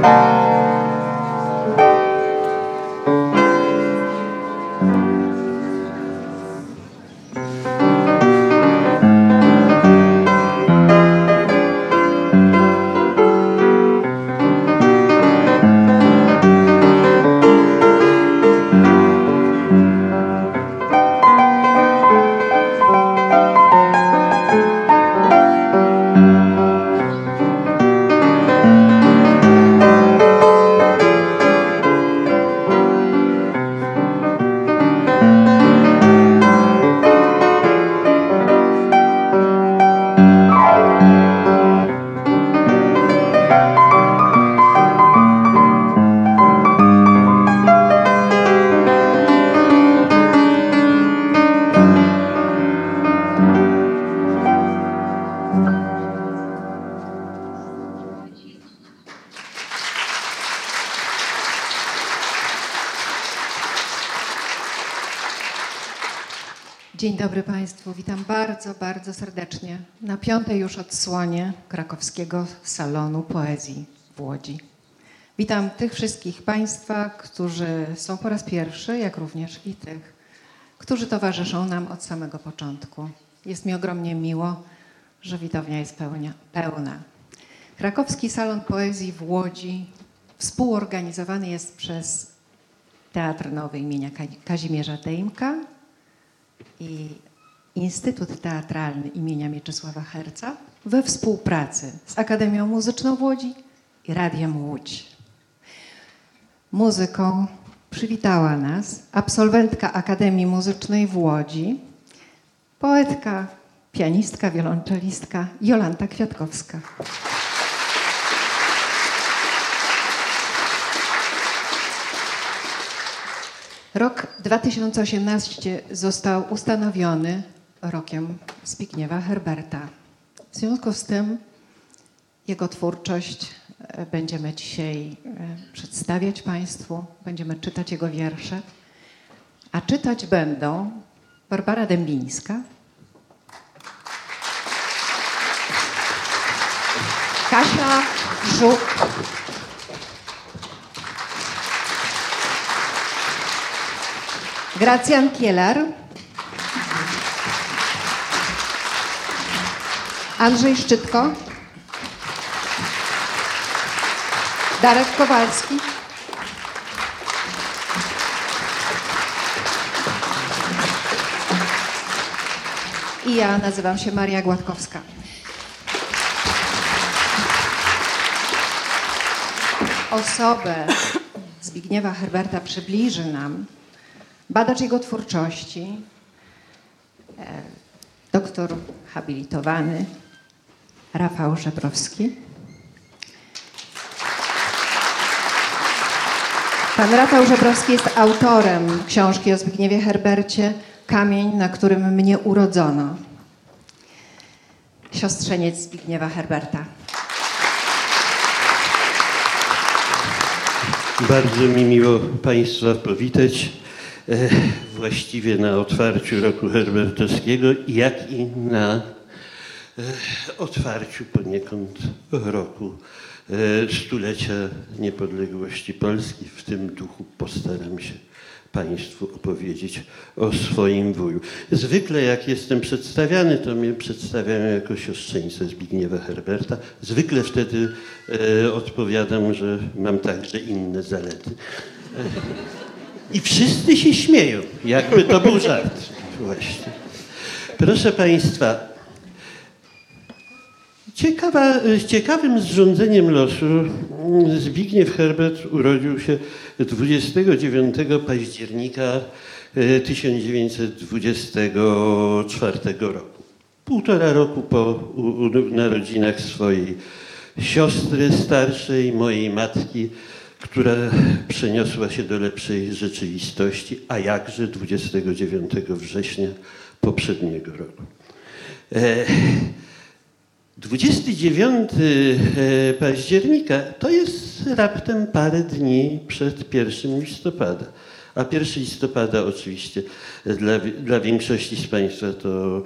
Dzień dobry Państwu, witam bardzo, bardzo serdecznie na 5. już odsłonie krakowskiego Salonu Poezji w Łodzi. Witam tych wszystkich Państwa, którzy są po raz pierwszy, jak również i tych, którzy towarzyszą nam od samego początku. Jest mi ogromnie miło, że widownia jest pełna. Krakowski Salon Poezji w Łodzi współorganizowany jest przez Teatr Nowy imienia Kazimierza Dejmka i Instytut Teatralny imienia Mieczysława Herca we współpracy z Akademią Muzyczną w Łodzi i Radiem Łódź. Muzyką przywitała nas absolwentka Akademii Muzycznej w Łodzi, poetka, pianistka, wiolonczelistka Jolanta Kwiatkowska. Rok 2018 został ustanowiony rokiem Zbigniewa Herberta. W związku z tym jego twórczość będziemy dzisiaj przedstawiać Państwu, będziemy czytać jego wiersze, a czytać będą Barbara Dębińska, Kasia Żuk, Gracjan Kielar, Andrzej Szczytko, Darek Kowalski, i ja nazywam się Maria Gładkowska. Osobę Zbigniewa Herberta przybliży nam badacz jego twórczości, doktor habilitowany Rafał Żebrowski. Pan Rafał Żebrowski jest autorem książki o Zbigniewie Herbercie „Kamień, na którym mnie urodzono”. Siostrzeniec Zbigniewa Herberta. Bardzo mi miło Państwa powitać. Właściwie na otwarciu roku herbertowskiego, jak i na otwarciu poniekąd roku stulecia niepodległości Polski. W tym duchu postaram się Państwu opowiedzieć o swoim wuju. Zwykle jak jestem przedstawiany, to mnie przedstawiają jako siostrzeńcę Zbigniewa Herberta. Zwykle wtedy odpowiadam, że mam także inne zalety. I wszyscy się śmieją, jakby to był żart. Właśnie. Proszę Państwa, ciekawym zrządzeniem losu Zbigniew Herbert urodził się 29 października 1924 roku. 1,5 roku po narodzinach swojej siostry starszej, mojej matki, która przeniosła się do lepszej rzeczywistości, a jakże 29 września poprzedniego roku. 29 października to jest raptem parę dni przed 1 listopada. A 1 listopada oczywiście dla większości z Państwa to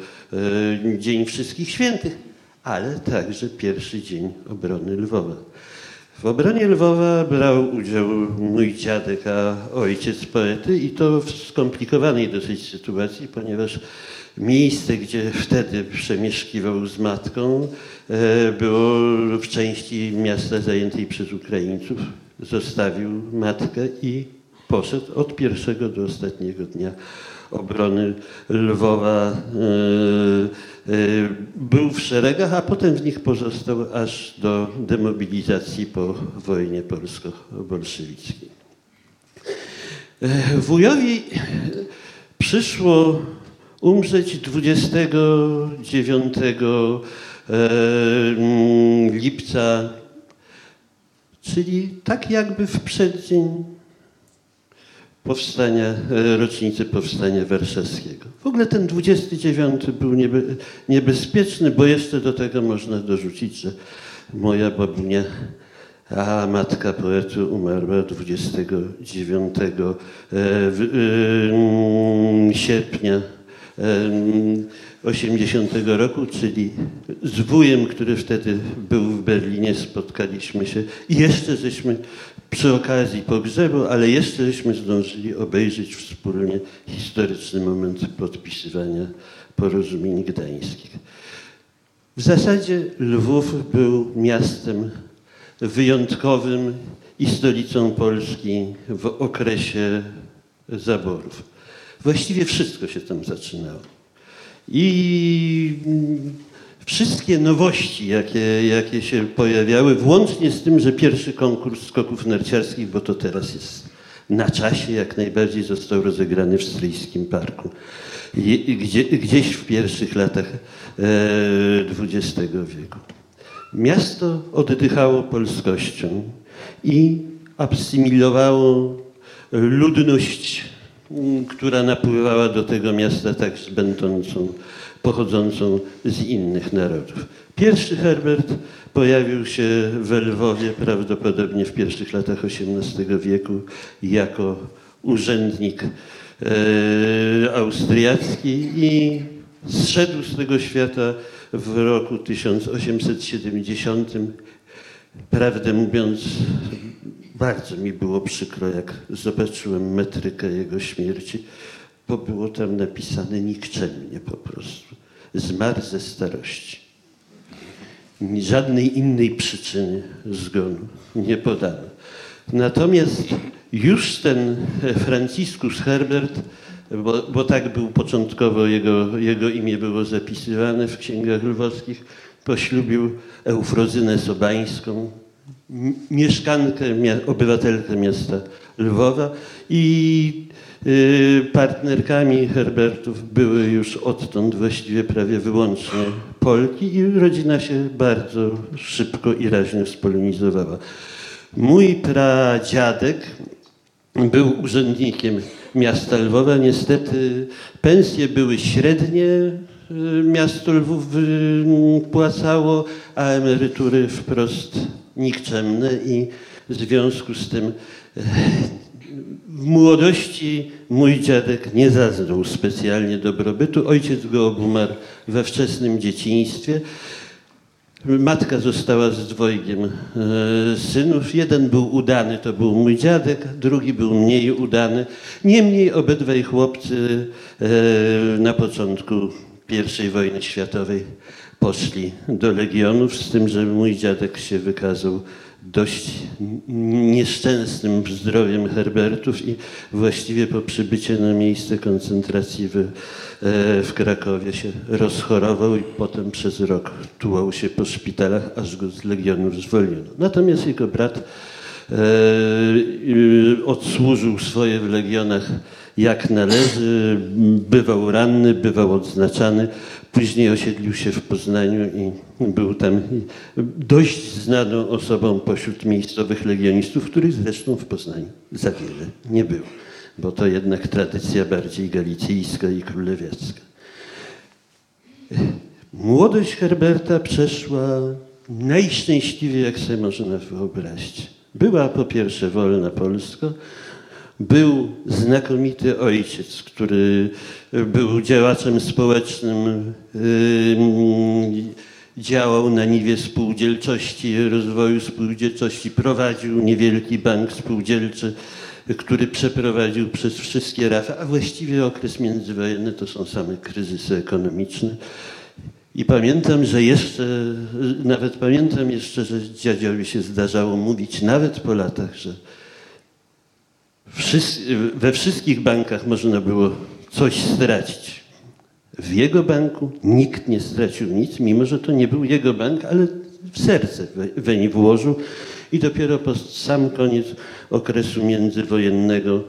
Dzień Wszystkich Świętych, ale także pierwszy dzień obrony Lwowa. W obronie Lwowa brał udział mój dziadek, a ojciec poety i to w skomplikowanej dosyć sytuacji, ponieważ miejsce, gdzie wtedy przemieszkiwał z matką, było w części miasta zajętej przez Ukraińców. Zostawił matkę i poszedł od pierwszego do ostatniego dnia obrony Lwowa. Był w szeregach, a potem w nich pozostał aż do demobilizacji po wojnie polsko-bolszewickiej. Wujowi przyszło umrzeć 29 lipca, czyli tak jakby w przeddzień rocznicy powstania warszawskiego. W ogóle ten 29 był niebezpieczny, bo jeszcze do tego można dorzucić, że moja babunia, a matka poety umarła 29 sierpnia 80 roku, czyli z wujem, który wtedy był w Berlinie, spotkaliśmy się i jeszcze żeśmy przy okazji pogrzebu, ale jeszcze żeśmy zdążyli obejrzeć wspólnie historyczny moment podpisywania porozumień gdańskich. W zasadzie Lwów był miastem wyjątkowym i stolicą Polski w okresie zaborów. Właściwie wszystko się tam zaczynało. I wszystkie nowości, jakie się pojawiały, włącznie z tym, że pierwszy konkurs skoków narciarskich, bo to teraz jest na czasie, jak najbardziej został rozegrany w Stryjskim Parku. Gdzieś w pierwszych latach XX wieku. Miasto oddychało polskością i asymilowało ludność, która napływała do tego miasta także pochodzącą z innych narodów. Pierwszy Herbert pojawił się w Lwowie prawdopodobnie w pierwszych latach XVIII wieku jako urzędnik austriacki i zszedł z tego świata w roku 1870. Prawdę mówiąc, bardzo mi było przykro, jak zobaczyłem metrykę jego śmierci, bo było tam napisane nikczemnie po prostu. Zmarł ze starości. Żadnej innej przyczyny zgonu nie podano. Natomiast już ten Franciszkus Herbert, bo tak był początkowo, jego imię było zapisywane w księgach lwowskich, poślubił Eufrozynę Sobańską, mieszkankę, obywatelkę miasta Lwowa i partnerkami Herbertów były już odtąd właściwie prawie wyłącznie Polki i rodzina się bardzo szybko i raźnie spolonizowała. Mój pradziadek był urzędnikiem miasta Lwowa. Niestety pensje były średnie, miasto Lwów płacało, a emerytury wprost nikczemne i w związku z tym w młodości mój dziadek nie zaznał specjalnie dobrobytu. Ojciec go obumarł we wczesnym dzieciństwie. Matka została z dwojgiem synów. Jeden był udany, to był mój dziadek, drugi był mniej udany. Niemniej obydwaj chłopcy na początku I wojny światowej poszli do legionów, z tym, że mój dziadek się wykazał dość nieszczęsnym zdrowiem Herbertów i właściwie po przybyciu na miejsce koncentracji w Krakowie się rozchorował i potem przez rok tułał się po szpitalach, aż go z legionów zwolniono. Natomiast jego brat odsłużył swoje w legionach jak należy, bywał ranny, bywał odznaczany. Później osiedlił się w Poznaniu i był tam dość znaną osobą pośród miejscowych legionistów, których zresztą w Poznaniu za wiele nie było, bo to jednak tradycja bardziej galicyjska i królewiacka. Młodość Herberta przeszła najszczęśliwiej, jak sobie można wyobrazić. Była po pierwsze wolna Polska, był znakomity ojciec, który był działaczem społecznym działał na niwie spółdzielczości, rozwoju spółdzielczości, prowadził niewielki bank spółdzielczy, który przeprowadził przez wszystkie rafy, a właściwie okres międzywojenny to są same kryzysy ekonomiczne. I pamiętam, że że dziadziowi się zdarzało mówić, nawet po latach, że we wszystkich bankach można było coś stracić. W jego banku nikt nie stracił nic, mimo że to nie był jego bank, ale w serce weń włożył i dopiero po sam koniec okresu międzywojennego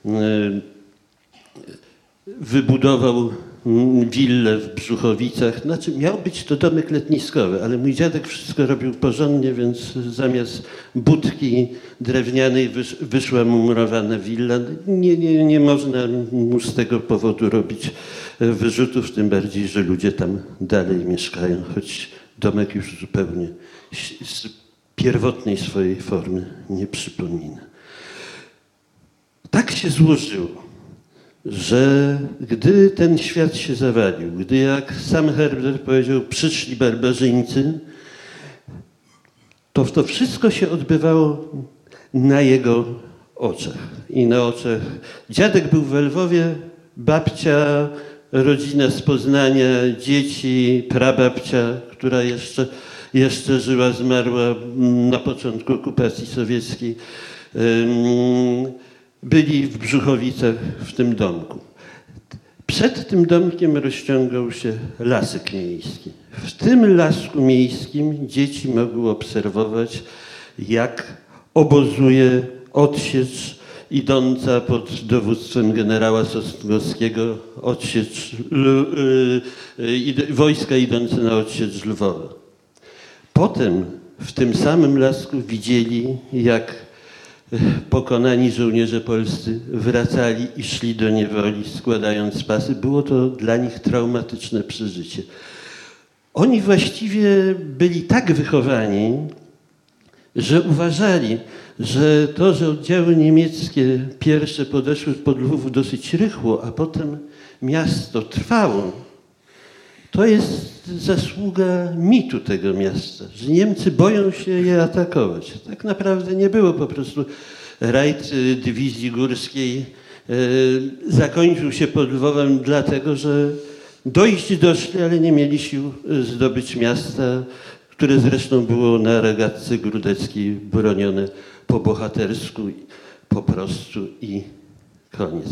wybudował willę w Brzuchowicach. Znaczy miał być to domek letniskowy, ale mój dziadek wszystko robił porządnie, więc zamiast budki drewnianej wyszła mu murowana willa. Nie można mu z tego powodu robić wyrzutów, tym bardziej, że ludzie tam dalej mieszkają, choć domek już zupełnie z pierwotnej swojej formy nie przypomina. Tak się złożyło, że gdy ten świat się zawalił, gdy jak sam Herbert powiedział, przyszli barbarzyńcy, to wszystko się odbywało na jego oczach i na oczach. Dziadek był w Lwowie, babcia, rodzina z Poznania, dzieci, prababcia, która jeszcze żyła, zmarła na początku okupacji sowieckiej. Byli w Brzuchowicach w tym domku. Przed tym domkiem rozciągał się lasek miejski. W tym lasku miejskim dzieci mogły obserwować, jak obozuje odsiecz idąca pod dowództwem generała Sosnkowskiego, wojska idące na odsiecz Lwowa. Potem w tym samym lasku widzieli, jak pokonani żołnierze polscy wracali i szli do niewoli, składając pasy. Było to dla nich traumatyczne przeżycie. Oni właściwie byli tak wychowani, że uważali, że to, że oddziały niemieckie pierwsze podeszły pod Lwów dosyć rychło, a potem miasto trwało, to jest zasługa mitu tego miasta, że Niemcy boją się je atakować. Tak naprawdę nie było, po prostu rajd dywizji górskiej zakończył się pod Lwowem dlatego, że dojść doszli, ale nie mieli sił zdobyć miasta, które zresztą było na regatce grudeckiej bronione po bohatersku po prostu i koniec.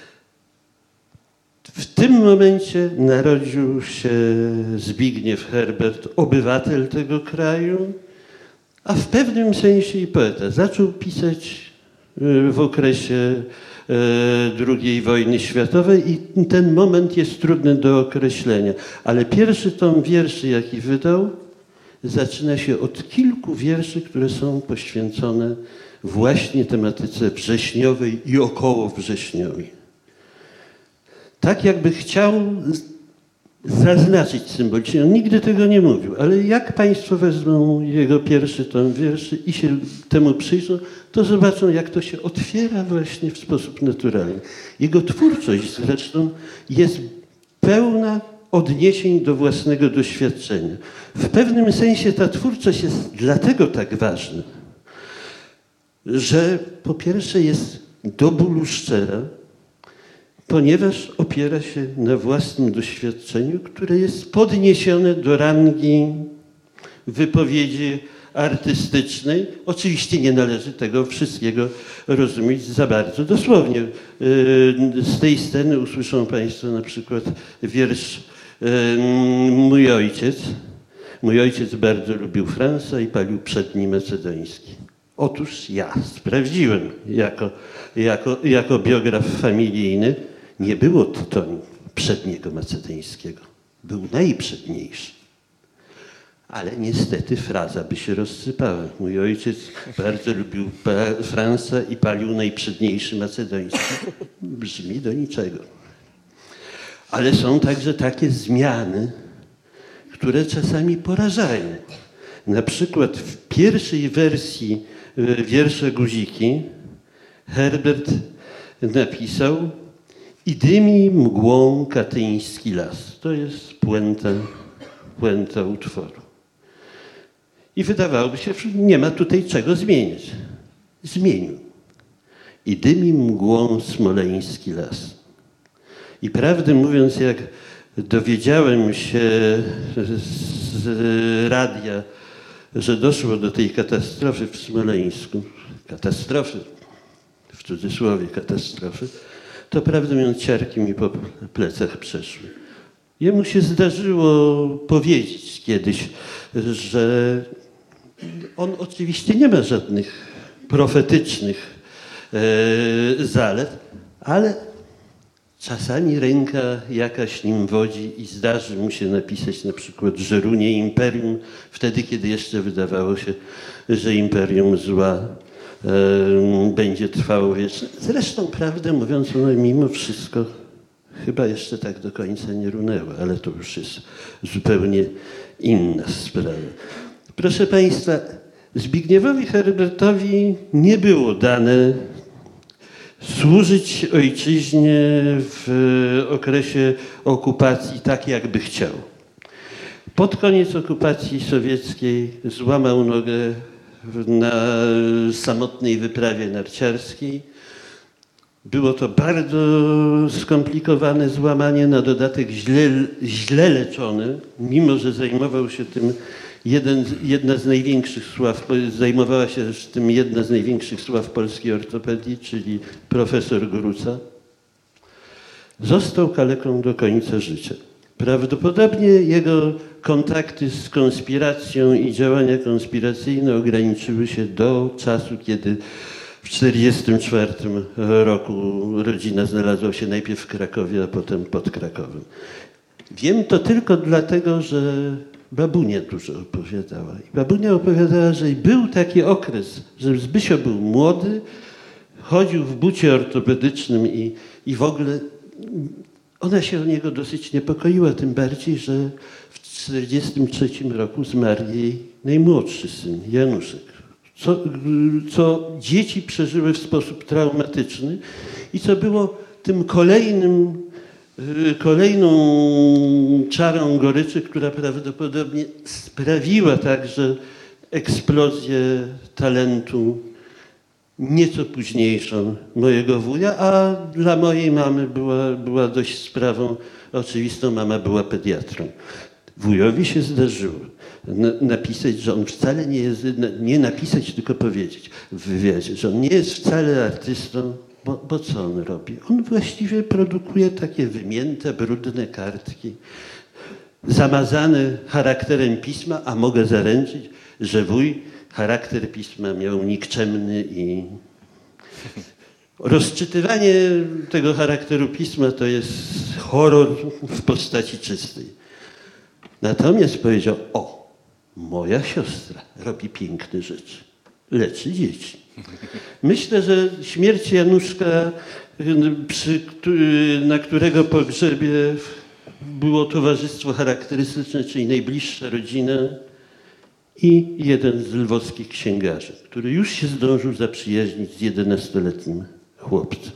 W tym momencie narodził się Zbigniew Herbert, obywatel tego kraju, a w pewnym sensie i poeta. Zaczął pisać w okresie II wojny światowej i ten moment jest trudny do określenia. Ale pierwszy tom wierszy, jaki wydał, zaczyna się od kilku wierszy, które są poświęcone właśnie tematyce wrześniowej i okołowrześniowej. Tak jakby chciał zaznaczyć symbolicznie. On nigdy tego nie mówił, ale jak państwo wezmą jego pierwszy tom wierszy i się temu przyjrzą, to zobaczą, jak to się otwiera właśnie w sposób naturalny. Jego twórczość zresztą jest pełna odniesień do własnego doświadczenia. W pewnym sensie ta twórczość jest dlatego tak ważna, że po pierwsze jest do bólu szczera, ponieważ opiera się na własnym doświadczeniu, które jest podniesione do rangi wypowiedzi artystycznej. Oczywiście nie należy tego wszystkiego rozumieć za bardzo dosłownie. Z tej sceny usłyszą państwo na przykład wiersz Mój ojciec. Mój ojciec bardzo lubił Fransa i palił przedni macedoński. Otóż ja sprawdziłem jako biograf familijny, nie było tytoniu przedniego macedońskiego. Był najprzedniejszy. Ale niestety fraza by się rozsypała. Mój ojciec bardzo lubił Fransa i palił najprzedniejszy macedoński. Brzmi do niczego. Ale są także takie zmiany, które czasami porażają. Na przykład w pierwszej wersji wiersza Guziki Herbert napisał: i dymi mgłą katyński las. To jest puenta utworu. I wydawałoby się, że nie ma tutaj czego zmieniać. Zmienił. I dymi mgłą smoleński las. I prawdę mówiąc, jak dowiedziałem się z radia, że doszło do tej katastrofy w Smoleńsku, katastrofy, w cudzysłowie katastrofy, to prawdę mówiąc ciarki mi po plecach przeszły. Jemu się zdarzyło powiedzieć kiedyś, że on oczywiście nie ma żadnych profetycznych zalet, ale czasami ręka jakaś nim wodzi i zdarzy mu się napisać na przykład Żerunie Imperium, wtedy kiedy jeszcze wydawało się, że Imperium zła będzie trwało wiecznie. Zresztą prawdę mówiąc, ono mimo wszystko chyba jeszcze tak do końca nie runęło, ale to już jest zupełnie inna sprawa. Proszę Państwa, Zbigniewowi Herbertowi nie było dane służyć ojczyźnie w okresie okupacji tak, jakby chciał. Pod koniec okupacji sowieckiej złamał nogę na samotnej wyprawie narciarskiej. Było to bardzo skomplikowane złamanie, na dodatek źle leczone, mimo że zajmował się tym zajmowała się tym jedna z największych sław polskiej ortopedii, czyli profesor Gruca. Został kaleką do końca życia. Prawdopodobnie jego kontakty z konspiracją i działania konspiracyjne ograniczyły się do czasu, kiedy w 1944 roku rodzina znalazła się najpierw w Krakowie, a potem pod Krakowem. Wiem to tylko dlatego, że babunia dużo opowiadała. I babunia opowiadała, że był taki okres, że Zbysio był młody, chodził w bucie ortopedycznym i w ogóle ona się o niego dosyć niepokoiła, tym bardziej, że w 1943 roku zmarł jej najmłodszy syn, Januszek. Co dzieci przeżyły w sposób traumatyczny i co było tym kolejną czarą goryczy, która prawdopodobnie sprawiła także eksplozję talentu nieco późniejszą mojego wuja, a dla mojej mamy była dość sprawą oczywistą. Mama była pediatrą. Wujowi się zdarzyło napisać, że on wcale nie jest, nie napisać, tylko powiedzieć w wywiadzie, że on nie jest wcale artystą, bo co on robi? On właściwie produkuje takie wymięte, brudne kartki, zamazane charakterem pisma, a mogę zaręczyć, że wuj charakter pisma miał nikczemny i rozczytywanie tego charakteru pisma to jest horror w postaci czystej. Natomiast powiedział, moja siostra robi piękne rzeczy, leczy dzieci. Myślę, że śmierć Januszka, na którego pogrzebie było towarzystwo charakterystyczne, czyli najbliższa rodzina i jeden z lwowskich księgarzy, który już się zdążył zaprzyjaźnić z 11-letnim chłopcem.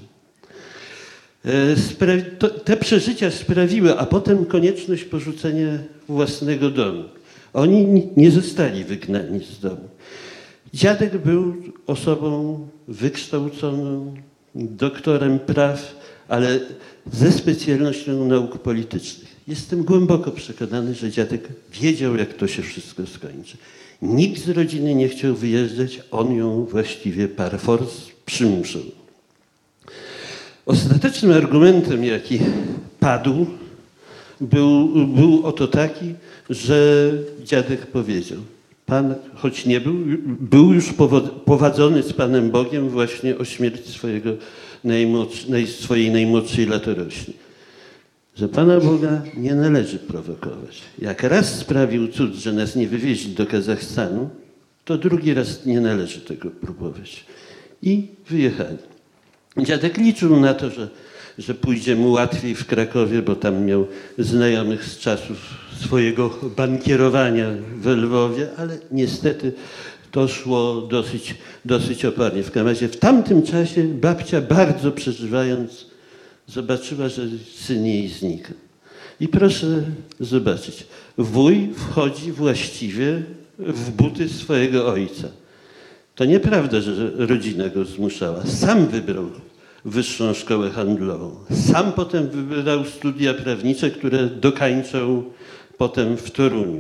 Te przeżycia sprawiły, a potem konieczność porzucenia własnego domu. Oni nie zostali wygnani z domu. Dziadek był osobą wykształconą, doktorem praw, ale ze specjalnością nauk politycznych. Jestem głęboko przekonany, że dziadek wiedział, jak to się wszystko skończy. Nikt z rodziny nie chciał wyjeżdżać, on ją właściwie par force przymuszał. Ostatecznym argumentem, jaki padł, był oto taki, że dziadek powiedział, Pan, choć nie był już powadzony z Panem Bogiem właśnie o śmierć swojej najmłodszej latorośli. Że Pana Boga nie należy prowokować. Jak raz sprawił cud, że nas nie wywieźli do Kazachstanu, to drugi raz nie należy tego próbować. I wyjechali. Dziadek liczył na to, że pójdzie mu łatwiej w Krakowie, bo tam miał znajomych z czasów swojego bankierowania w Lwowie, ale niestety to szło dosyć opornie. W każdym razie w tamtym czasie babcia, bardzo przeżywając, zobaczyła, że syn jej znika. I proszę zobaczyć, wuj wchodzi właściwie w buty swojego ojca. To nieprawda, że rodzina go zmuszała. Sam wybrał wyższą szkołę handlową. Sam potem wybrał studia prawnicze, które dokańczał potem w Toruniu.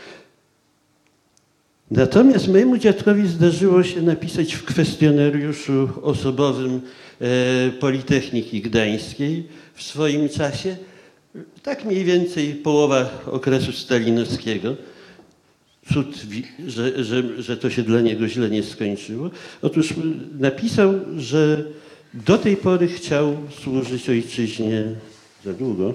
Natomiast mojemu dziadkowi zdarzyło się napisać w kwestionariuszu osobowym Politechniki Gdańskiej w swoim czasie, tak mniej więcej połowa okresu stalinowskiego. Cud, że to się dla niego źle nie skończyło. Otóż napisał, że do tej pory chciał służyć ojczyźnie za długo.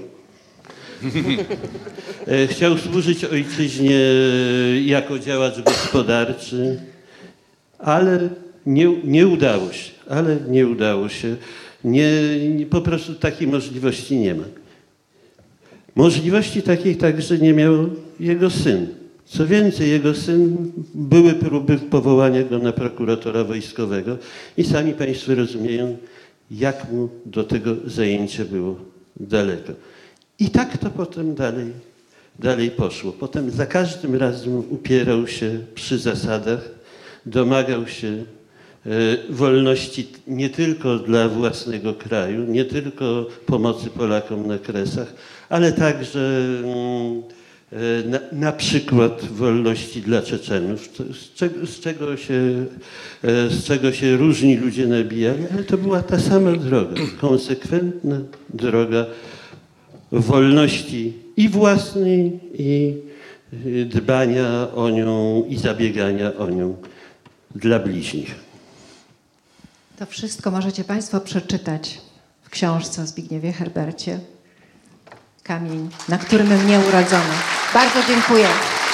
Chciał służyć ojczyźnie jako działacz gospodarczy, ale nie udało się. Po prostu takiej możliwości nie ma. Możliwości takiej także nie miał jego syn. Co więcej, jego syn, były próby powołania go na prokuratora wojskowego i sami państwo rozumieją, jak mu do tego zajęcia było daleko. I tak to potem dalej poszło. Potem za każdym razem upierał się przy zasadach, domagał się wolności nie tylko dla własnego kraju, nie tylko pomocy Polakom na Kresach, ale także na przykład wolności dla Czeczenów, z czego się różni ludzie nabijali, ale to była ta sama droga, konsekwentna droga wolności i własnej, i dbania o nią, i zabiegania o nią dla bliźnich. To wszystko możecie państwo przeczytać w książce o Zbigniewie Herbercie. Kamień, na którym mnie urodzono. Bardzo dziękuję.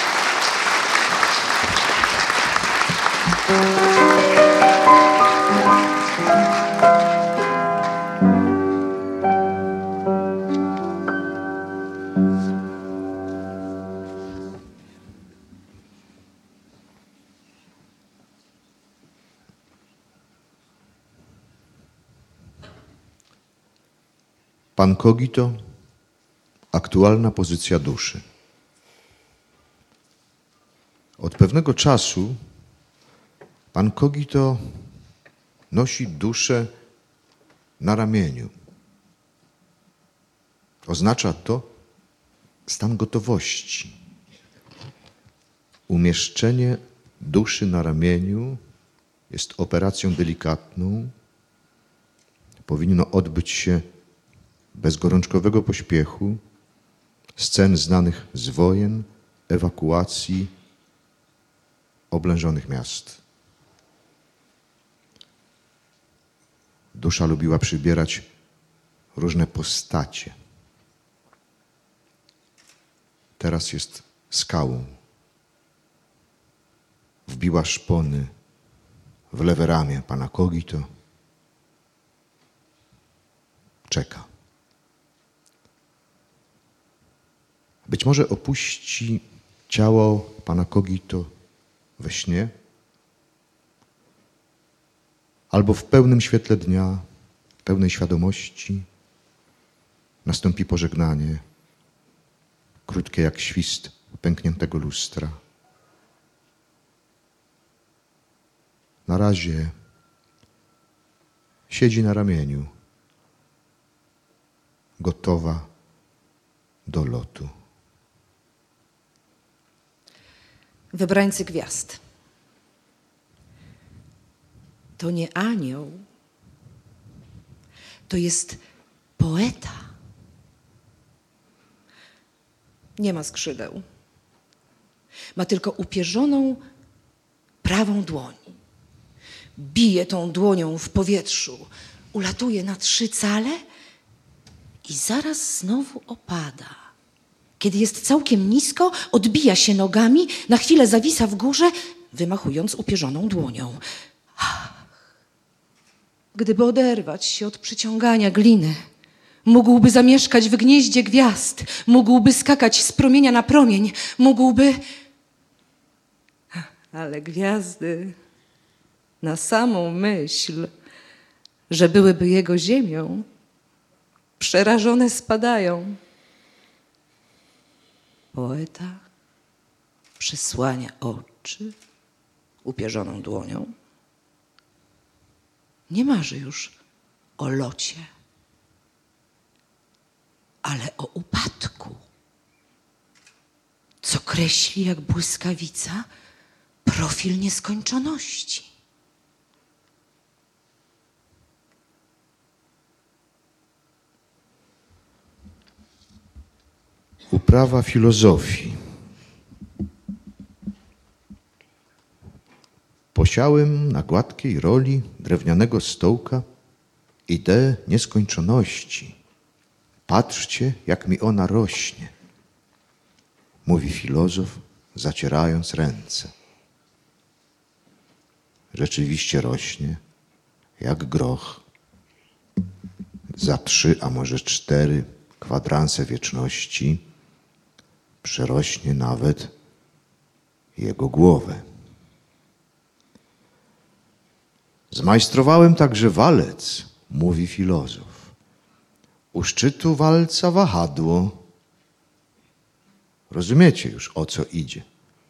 Pan Kogito, aktualna pozycja duszy. Od pewnego czasu pan Kogito nosi duszę na ramieniu. Oznacza to stan gotowości. Umieszczenie duszy na ramieniu jest operacją delikatną. Powinno odbyć się bez gorączkowego pośpiechu, scen znanych z wojen, ewakuacji, oblężonych miast. Dusza lubiła przybierać różne postacie. Teraz jest skałą. Wbiła szpony w lewe ramię pana Kogito. Czeka. Być może opuści ciało pana Kogito we śnie, albo w pełnym świetle dnia, pełnej świadomości nastąpi pożegnanie, krótkie jak świst pękniętego lustra. Na razie siedzi na ramieniu, gotowa do lotu. Wybrańcy gwiazd. To nie anioł, to jest poeta. Nie ma skrzydeł. Ma tylko upierzoną prawą dłoń. Bije tą dłonią w powietrzu, ulatuje na 3 cale i zaraz znowu opada. Kiedy jest całkiem nisko, odbija się nogami, na chwilę zawisa w górze, wymachując upierzoną dłonią. Gdyby oderwać się od przyciągania gliny, mógłby zamieszkać w gnieździe gwiazd, mógłby skakać z promienia na promień, mógłby... Ale gwiazdy, na samą myśl, że byłyby jego ziemią, przerażone spadają. Poeta przysłania oczy upierzoną dłonią. Nie marzy już o locie, ale o upadku, co kreśli jak błyskawica profil nieskończoności. Uprawa filozofii. Posiałem na gładkiej roli drewnianego stołka ideę nieskończoności. Patrzcie, jak mi ona rośnie, mówi filozof, zacierając ręce. Rzeczywiście rośnie, jak groch. Za 3, a może 4 kwadranse wieczności przerośnie nawet jego głowę. Zmajstrowałem także walec, mówi filozof. U szczytu walca wahadło. Rozumiecie już, o co idzie.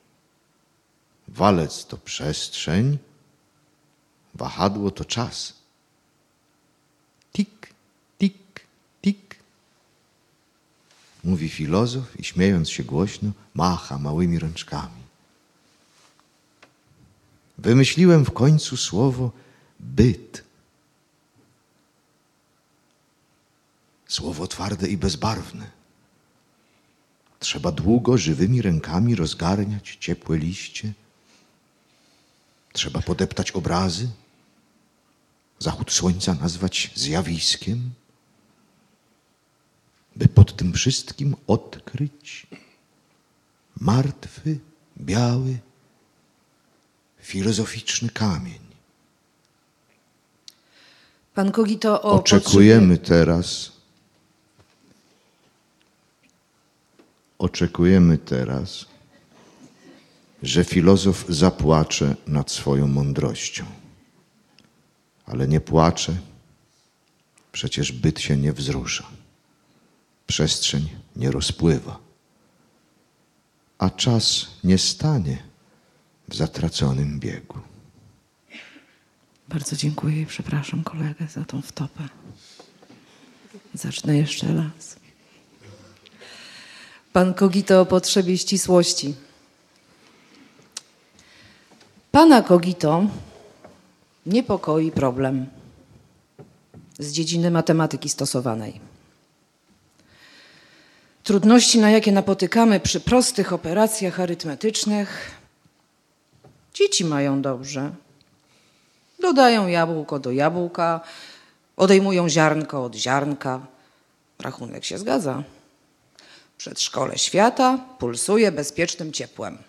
Walec to przestrzeń, wahadło to czas. Tik, tik, tik. Mówi filozof i śmiejąc się głośno, macha małymi rączkami. Wymyśliłem w końcu słowo byt. Słowo twarde i bezbarwne. Trzeba długo żywymi rękami rozgarniać ciepłe liście. Trzeba podeptać obrazy. Zachód słońca nazwać zjawiskiem. By pod tym wszystkim odkryć martwy, biały, filozoficzny kamień. Pan Kogito Oczekujemy teraz, że filozof zapłacze nad swoją mądrością. Ale nie płacze, przecież byt się nie wzrusza. Przestrzeń nie rozpływa, a czas nie stanie w zatraconym biegu. Bardzo dziękuję i przepraszam kolegę za tą wtopę. Zacznę jeszcze raz. Pan Kogito o potrzebie ścisłości. Pana Kogito niepokoi problem z dziedziny matematyki stosowanej. Trudności, na jakie napotykamy przy prostych operacjach arytmetycznych, dzieci mają dobrze. Dodają jabłko do jabłka, odejmują ziarnko od ziarnka. Rachunek się zgadza. Przedszkole świata pulsuje bezpiecznym ciepłem.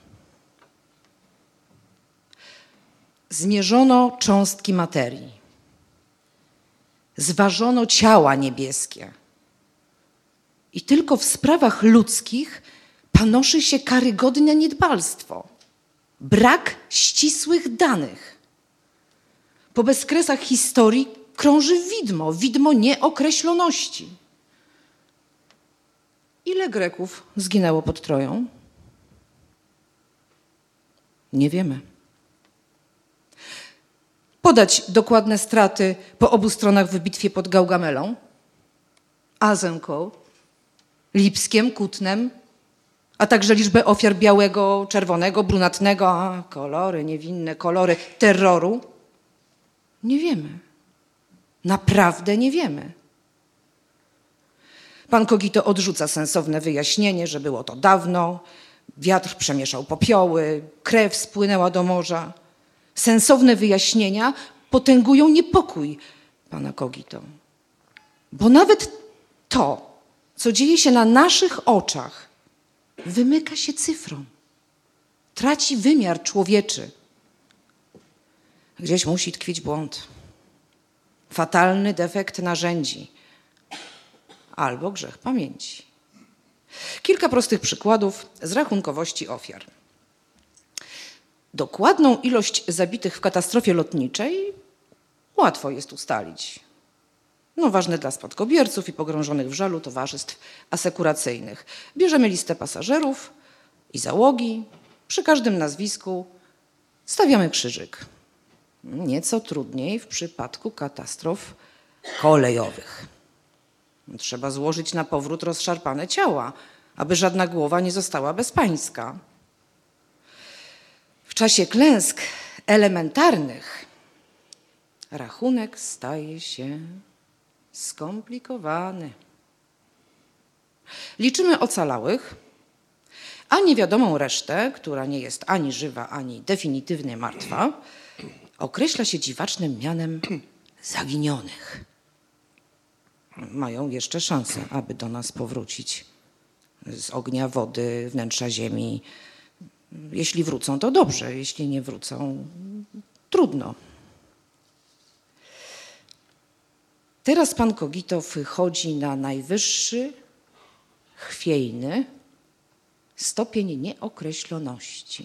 Zmierzono cząstki materii. Zważono ciała niebieskie. I tylko w sprawach ludzkich panoszy się karygodne niedbalstwo. Brak ścisłych danych. Po bezkresach historii krąży widmo nieokreśloności. Ile Greków zginęło pod Troją? Nie wiemy. Podać dokładne straty po obu stronach w bitwie pod Gaugamelą, Azenką, Lipskiem, Kutnem, a także liczbę ofiar białego, czerwonego, brunatnego, kolory, niewinne kolory terroru. Nie wiemy. Naprawdę nie wiemy. Pan Kogito odrzuca sensowne wyjaśnienie, że było to dawno, wiatr przemieszał popioły, krew spłynęła do morza. Sensowne wyjaśnienia potęgują niepokój pana Kogito. Bo nawet to, co dzieje się na naszych oczach, wymyka się cyfrom. Traci wymiar człowieczy. Gdzieś musi tkwić błąd. Fatalny defekt narzędzi. Albo grzech pamięci. Kilka prostych przykładów z rachunkowości ofiar. Dokładną ilość zabitych w katastrofie lotniczej łatwo jest ustalić. No, ważne dla spadkobierców i pogrążonych w żalu towarzystw asekuracyjnych. Bierzemy listę pasażerów i załogi, Przy każdym nazwisku stawiamy krzyżyk. Nieco trudniej w przypadku katastrof kolejowych. Trzeba złożyć na powrót rozszarpane ciała, aby żadna głowa nie została bezpańska. W czasie klęsk elementarnych rachunek staje się skomplikowany. Liczymy ocalałych, a niewiadomą resztę, która nie jest ani żywa, ani definitywnie martwa, określa się dziwacznym mianem zaginionych. Mają jeszcze szansę, aby do nas powrócić z ognia, wody, wnętrza ziemi. Jeśli wrócą, to dobrze. Jeśli nie wrócą, trudno. Teraz pan Kogito wychodzi na najwyższy, chwiejny stopień nieokreśloności.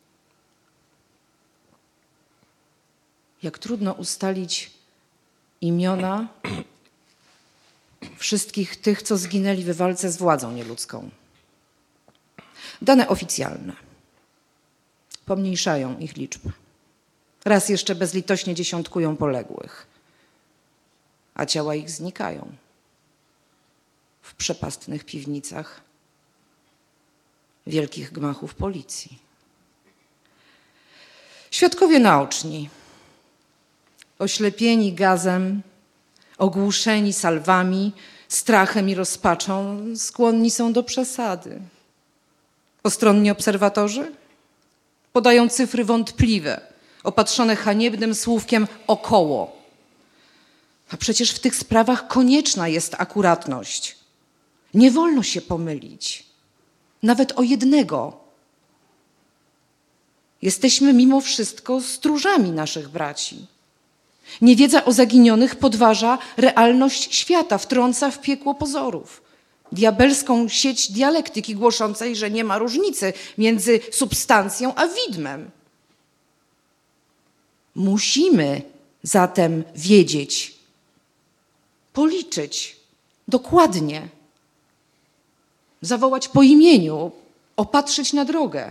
Jak trudno ustalić imiona wszystkich tych, co zginęli w walce z władzą nieludzką. Dane oficjalne pomniejszają ich liczbę. Raz jeszcze bezlitośnie dziesiątkują poległych, a ciała ich znikają w przepastnych piwnicach wielkich gmachów policji. Świadkowie naoczni, oślepieni gazem, ogłuszeni salwami, strachem i rozpaczą, skłonni są do przesady. Postronni obserwatorzy podają cyfry wątpliwe, opatrzone haniebnym słówkiem około. A przecież w tych sprawach konieczna jest akuratność. Nie wolno się pomylić. Nawet o jednego. Jesteśmy mimo wszystko stróżami naszych braci. Niewiedza o zaginionych podważa realność świata, wtrąca w piekło pozorów. Diabelską sieć dialektyki głoszącej, że nie ma różnicy między substancją a widmem. Musimy zatem wiedzieć, policzyć dokładnie, zawołać po imieniu, opatrzyć na drogę.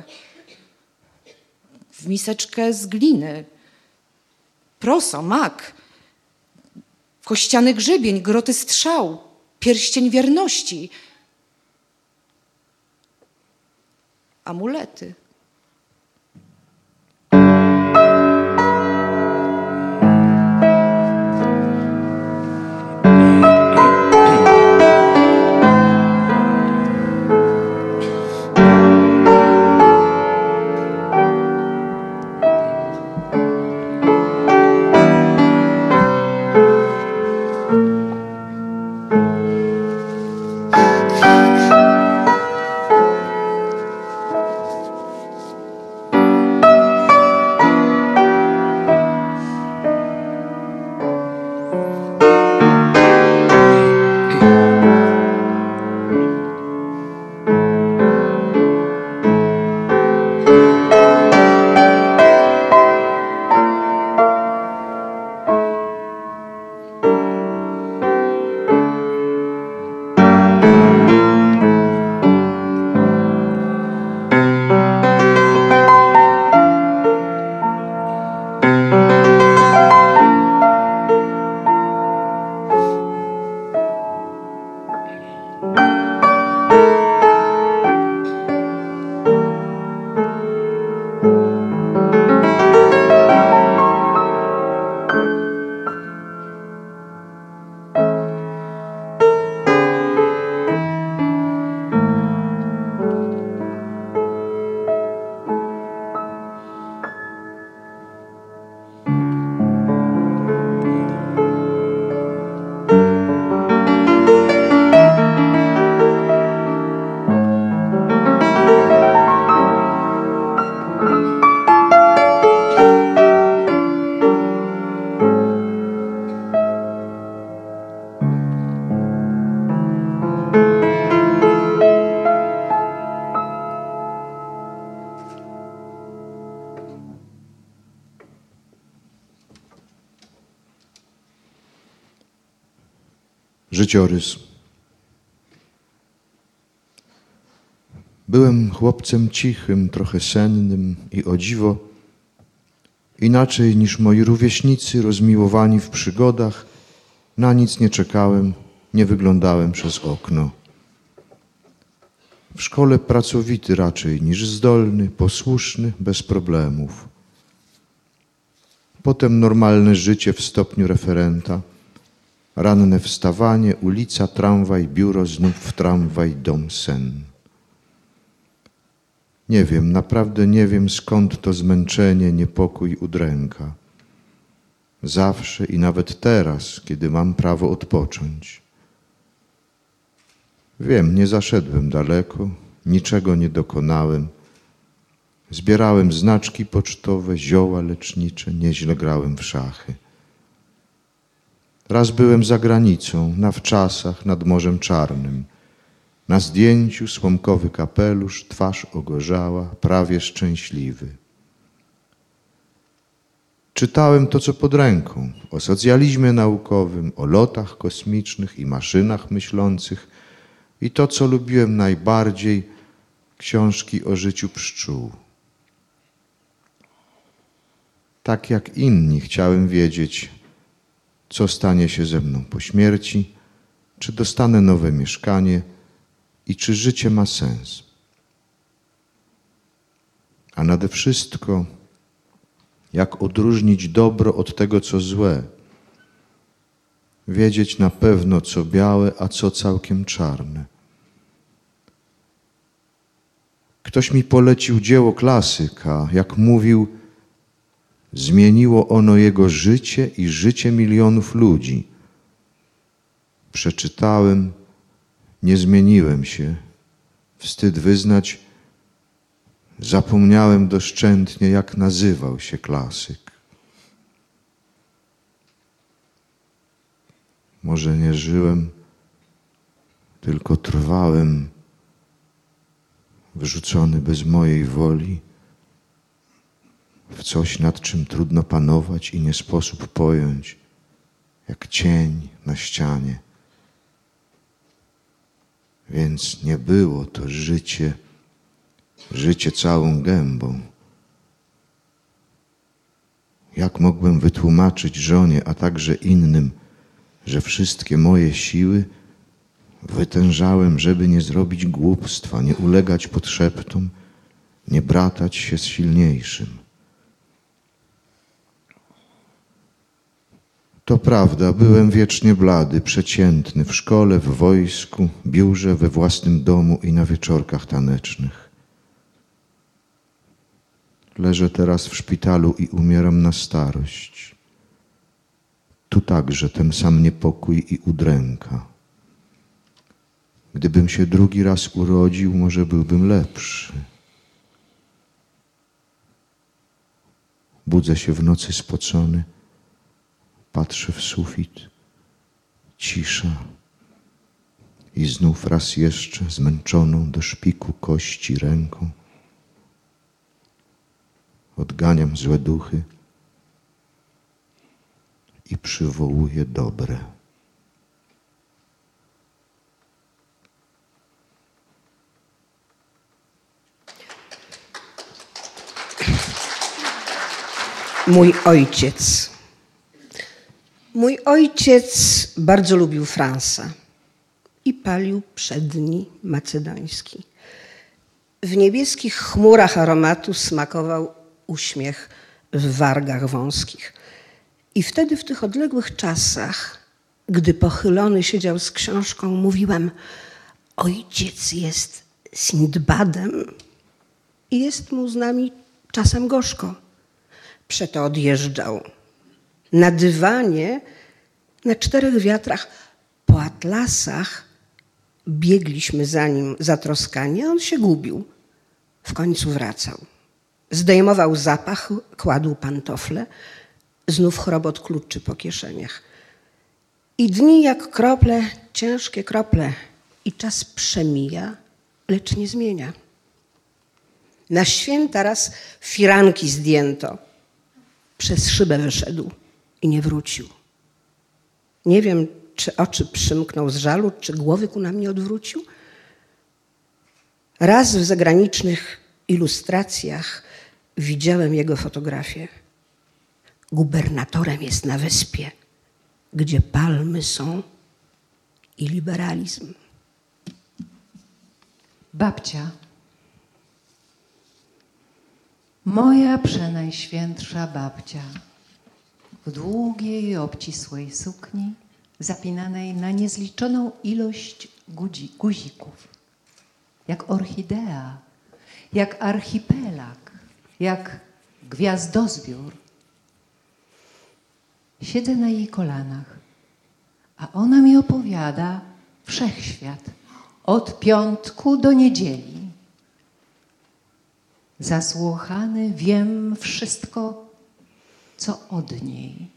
W miseczkę z gliny, proso, mak, kościany grzebień, groty strzał, pierścień wierności, amulety. Życiorys. Byłem chłopcem cichym, trochę sennym i o dziwo, inaczej niż moi rówieśnicy rozmiłowani w przygodach, na nic nie czekałem, nie wyglądałem przez okno. W szkole pracowity raczej niż zdolny, posłuszny, bez problemów. Potem normalne życie w stopniu referenta, ranne wstawanie, ulica, tramwaj, biuro, znów tramwaj, dom, sen. Nie wiem, naprawdę nie wiem, skąd to zmęczenie, niepokój, udręka. Zawsze i nawet teraz, kiedy mam prawo odpocząć. Wiem, nie zaszedłem daleko, niczego nie dokonałem. Zbierałem znaczki pocztowe, zioła lecznicze, nieźle grałem w szachy. Raz byłem za granicą, na wczasach nad Morzem Czarnym. Na zdjęciu słomkowy kapelusz, twarz ogorzała, prawie szczęśliwy. Czytałem to, co pod ręką, o socjalizmie naukowym, o lotach kosmicznych i maszynach myślących i to, co lubiłem najbardziej, książki o życiu pszczół. Tak jak inni chciałem wiedzieć, co stanie się ze mną po śmierci, czy dostanę nowe mieszkanie i czy życie ma sens. A nade wszystko, jak odróżnić dobro od tego, co złe. Wiedzieć na pewno, co białe, a co całkiem czarne. Ktoś mi polecił dzieło klasyka, jak mówił, zmieniło ono jego życie i życie milionów ludzi. Przeczytałem, nie zmieniłem się. Wstyd wyznać, zapomniałem doszczętnie, jak nazywał się klasyk. Może nie żyłem, tylko trwałem, wrzucony bez mojej woli w coś, nad czym trudno panować i nie sposób pojąć, jak cień na ścianie. Więc nie było to życie całą gębą. Jak mogłem wytłumaczyć żonie, a także innym, że wszystkie moje siły wytężałem, żeby nie zrobić głupstwa, nie ulegać podszeptom, nie bratać się z silniejszym. To prawda, byłem wiecznie blady, przeciętny, w szkole, w wojsku, biurze, we własnym domu i na wieczorkach tanecznych. Leżę teraz w szpitalu i umieram na starość. Tu także ten sam niepokój i udręka. Gdybym się drugi raz urodził, może byłbym lepszy. Budzę się w nocy spocony, patrzę w sufit, cisza i znów raz jeszcze zmęczoną do szpiku kości ręką odganiam złe duchy i przywołuję dobre. Mój ojciec. Mój ojciec bardzo lubił Fransa i palił przedni macedoński. W niebieskich chmurach aromatu smakował uśmiech w wargach wąskich. I wtedy w tych odległych czasach, gdy pochylony siedział z książką, mówiłem: ojciec jest Sindbadem i jest mu z nami czasem gorzko. Przeto odjeżdżał na dywanie, na 4 wiatrach, po atlasach. Biegliśmy za nim zatroskani, a on się gubił. W końcu wracał. Zdejmował zapach, kładł pantofle, znów chrobot kluczy po kieszeniach. I dni jak krople, ciężkie krople, i czas przemija, lecz nie zmienia. Na święta raz firanki zdjęto. Przez szybę wyszedł i nie wrócił. Nie wiem, czy oczy przymknął z żalu, czy głowy ku nam nie odwrócił. Raz w zagranicznych ilustracjach widziałem jego fotografię. Gubernatorem jest na wyspie, gdzie palmy są i liberalizm. Babcia. Moja przenajświętsza babcia. W długiej, obcisłej sukni, zapinanej na niezliczoną ilość guzików. Jak orchidea, jak archipelag, jak gwiazdozbiór. Siedzę na jej kolanach, a ona mi opowiada wszechświat od piątku do niedzieli. Zasłuchany wiem wszystko, co od niej.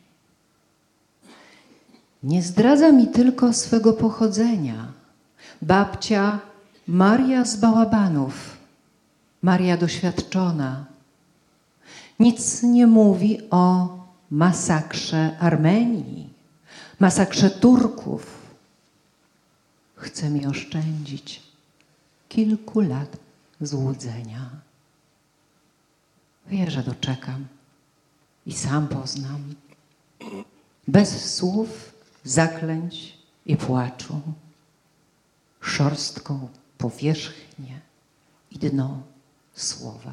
Nie zdradza mi tylko swego pochodzenia. Babcia Maria z Bałabanów, Maria doświadczona. Nic nie mówi o masakrze Armenii, masakrze Turków. Chce mi oszczędzić kilku lat złudzenia. Wie, że doczekam i sam poznam. Bez słów, zaklęć i płaczu. Szorstką powierzchnię i dno słowa.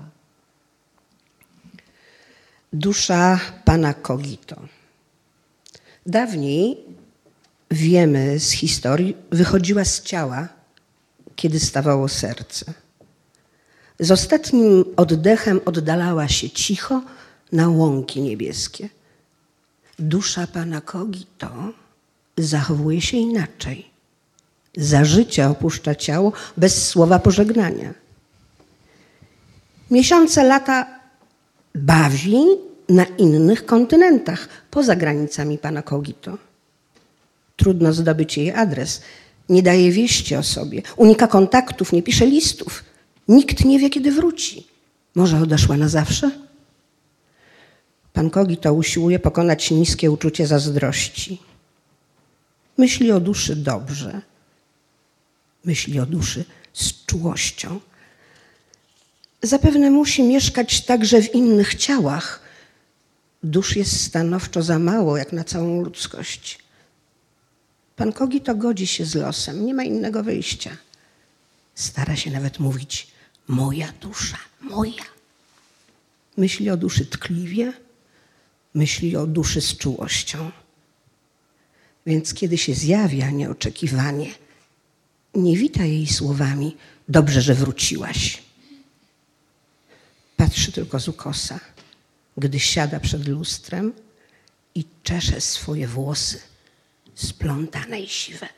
Dusza pana Kogito. Dawniej, wiemy z historii, wychodziła z ciała, kiedy stawało serce. Z ostatnim oddechem oddalała się cicho na łąki niebieskie. Dusza pana Kogito zachowuje się inaczej. Za życia opuszcza ciało bez słowa pożegnania. Miesiące, lata bawi na innych kontynentach, poza granicami pana Kogito. Trudno zdobyć jej adres. Nie daje wieści o sobie. Unika kontaktów, nie pisze listów. Nikt nie wie, kiedy wróci. Może odeszła na zawsze? Pan Kogito usiłuje pokonać niskie uczucie zazdrości. Myśli o duszy dobrze. Myśli o duszy z czułością. Zapewne musi mieszkać także w innych ciałach. Dusz jest stanowczo za mało, jak na całą ludzkość. Pan Kogito godzi się z losem, nie ma innego wyjścia. Stara się nawet mówić: moja dusza, moja. Myśli o duszy tkliwie, myśli o duszy z czułością. Więc kiedy się zjawia nieoczekiwanie, nie wita jej słowami: dobrze, że wróciłaś. Patrzy tylko z ukosa, gdy siada przed lustrem i czesze swoje włosy splątane i siwe.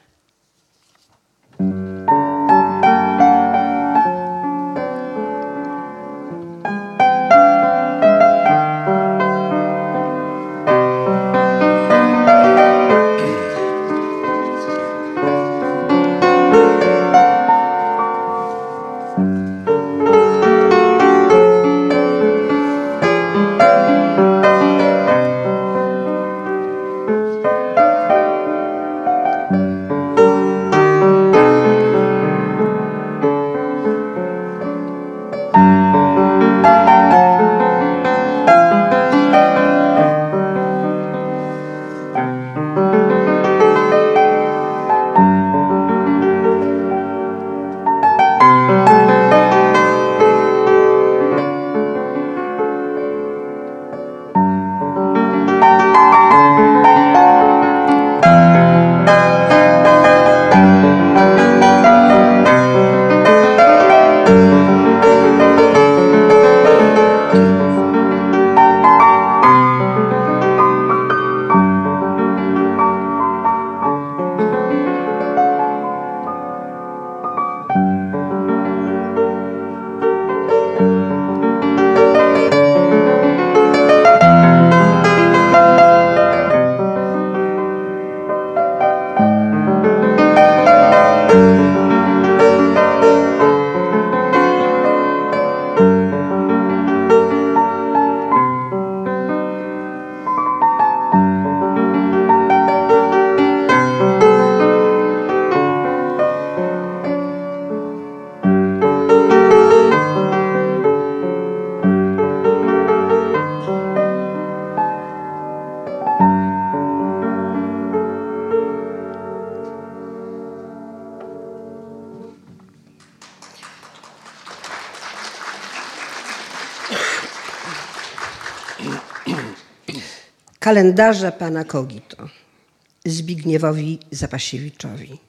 Kalendarze pana Kogito Zbigniewowi Zapasiewiczowi.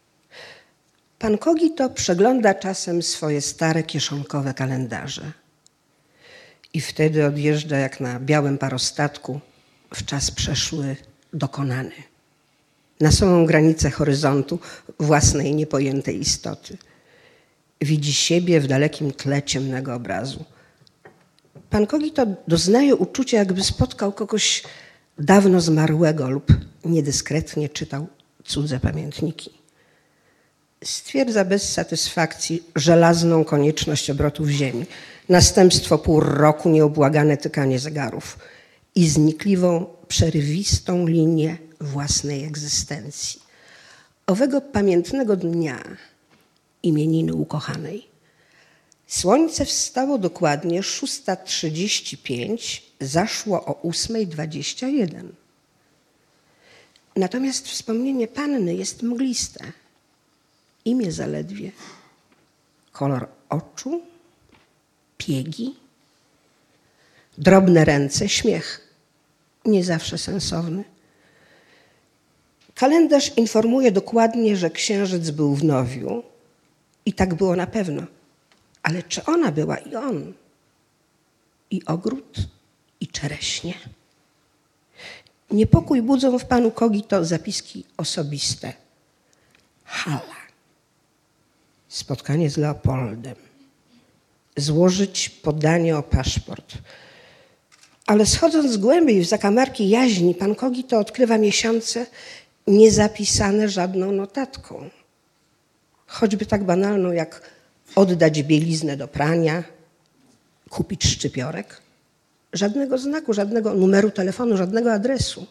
Pan Kogito przegląda czasem swoje stare kieszonkowe kalendarze i wtedy odjeżdża jak na białym parostatku w czas przeszły dokonany, na samą granicę horyzontu własnej niepojętej istoty. Widzi siebie w dalekim tle ciemnego obrazu. Pan Kogito doznaje uczucia, jakby spotkał kogoś dawno zmarłego lub niedyskretnie czytał cudze pamiętniki. Stwierdza bez satysfakcji żelazną konieczność obrotów ziemi, następstwo pół roku nieubłagane tykanie zegarów i znikliwą, przerywistą linię własnej egzystencji. Owego pamiętnego dnia, imieniny ukochanej, słońce wstało dokładnie 6:35, zaszło o 8:21. Natomiast wspomnienie panny jest mgliste. Imię zaledwie, kolor oczu, piegi, drobne ręce, śmiech, nie zawsze sensowny. Kalendarz informuje dokładnie, że księżyc był w Nowiu i tak było na pewno. Ale czy ona była i on? I ogród, i czereśnie? Niepokój budzą w panu Kogito zapiski osobiste. Hala. Spotkanie z Leopoldem. Złożyć podanie o paszport. Ale schodząc głębiej w zakamarki jaźni, pan Kogito odkrywa miesiące niezapisane żadną notatką. Choćby tak banalną jak oddać bieliznę do prania, kupić szczypiorek. Żadnego znaku, żadnego numeru telefonu, żadnego adresu.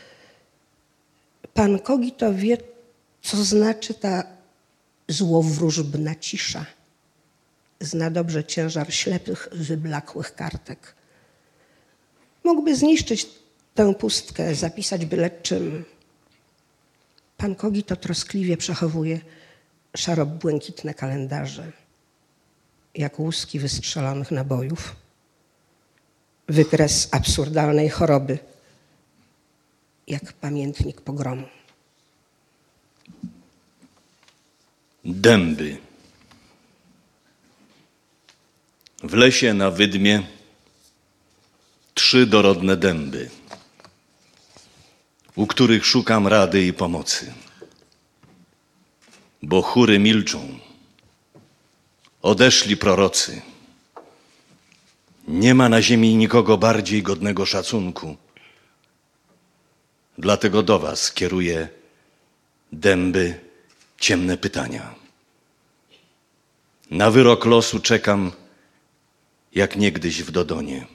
Pan Kogito wie, co znaczy ta złowróżbna cisza. Zna dobrze ciężar ślepych, wyblakłych kartek. Mógłby zniszczyć tę pustkę, zapisać byle czym. Pan Kogito troskliwie przechowuje szaro-błękitne kalendarze, jak łuski wystrzelonych nabojów. Wykres absurdalnej choroby, jak pamiętnik pogromu. Dęby. W lesie na wydmie 3 dorodne dęby, u których szukam rady i pomocy. Bo chóry milczą, odeszli prorocy. Nie ma na ziemi nikogo bardziej godnego szacunku. Dlatego do was kieruję, dęby, ciemne pytania. Na wyrok losu czekam, jak niegdyś w Dodonie.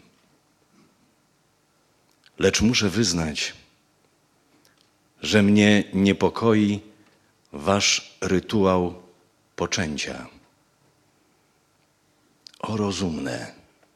Lecz muszę wyznać, że mnie niepokoi wasz rytuał poczęcia. O rozumne,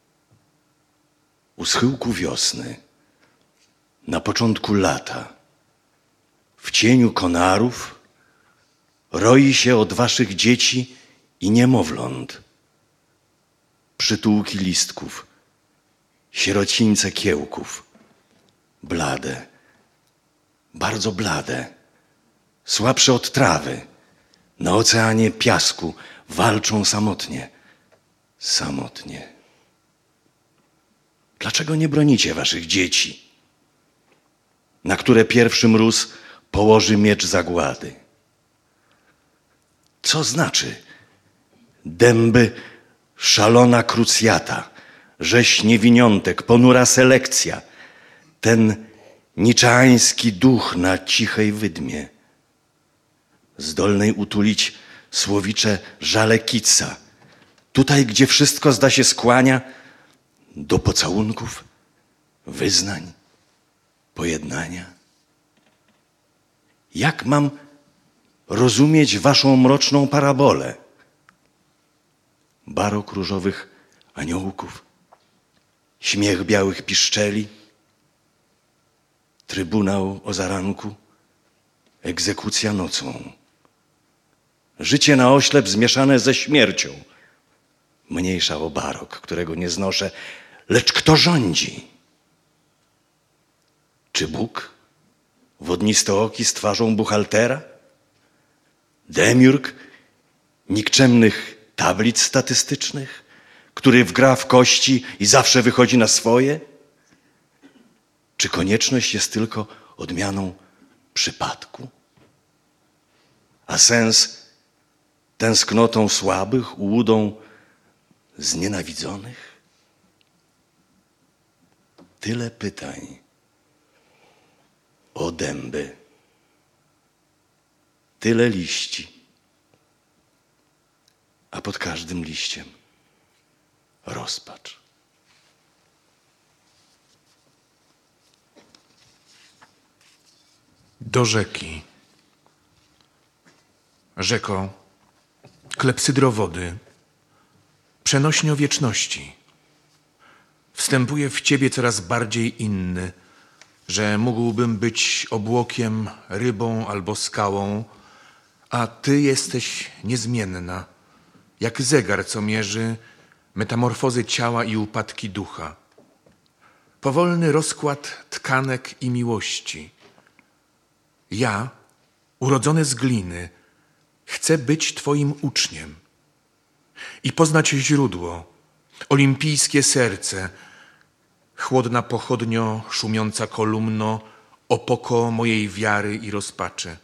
u schyłku wiosny, na początku lata, w cieniu konarów roi się od waszych dzieci i niemowląt. Przytułki listków, sierocińce kiełków, blade, bardzo blade, słabsze od trawy, na oceanie piasku walczą samotnie, samotnie. Dlaczego nie bronicie waszych dzieci, na które pierwszy mróz położy miecz zagłady? Co znaczy dęby, szalona krucjata, rzeź niewiniątek, ponura selekcja, ten niczeański duch na cichej wydmie, zdolnej utulić słowicze żale Kitsa, tutaj, gdzie wszystko zda się skłania do pocałunków, wyznań, pojednania? Jak mam rozumieć waszą mroczną parabolę? Barok różowych aniołków, śmiech białych piszczeli, trybunał o zaranku, egzekucja nocą. Życie na oślep zmieszane ze śmiercią. Mniejsza o barok, którego nie znoszę, lecz kto rządzi? Czy Bóg? Wodnistooki z twarzą buchaltera? Demiurg nikczemnych tablic statystycznych, który wgra w kości i zawsze wychodzi na swoje? Czy konieczność jest tylko odmianą przypadku? A sens tęsknotą słabych, ułudą znienawidzonych? Tyle pytań o dęby, tyle liści, a pod każdym liściem rozpacz. Do rzeki. Rzeko, klepsydro wody, przenośnio wieczności. Wstępuje w ciebie coraz bardziej inny, że mógłbym być obłokiem, rybą albo skałą, a ty jesteś niezmienna, jak zegar, co mierzy metamorfozy ciała i upadki ducha. Powolny rozkład tkanek i miłości. Ja, urodzony z gliny, chcę być twoim uczniem i poznać źródło, olimpijskie serce, chłodna pochodnio, szumiąca kolumno, opoko mojej wiary i rozpaczy.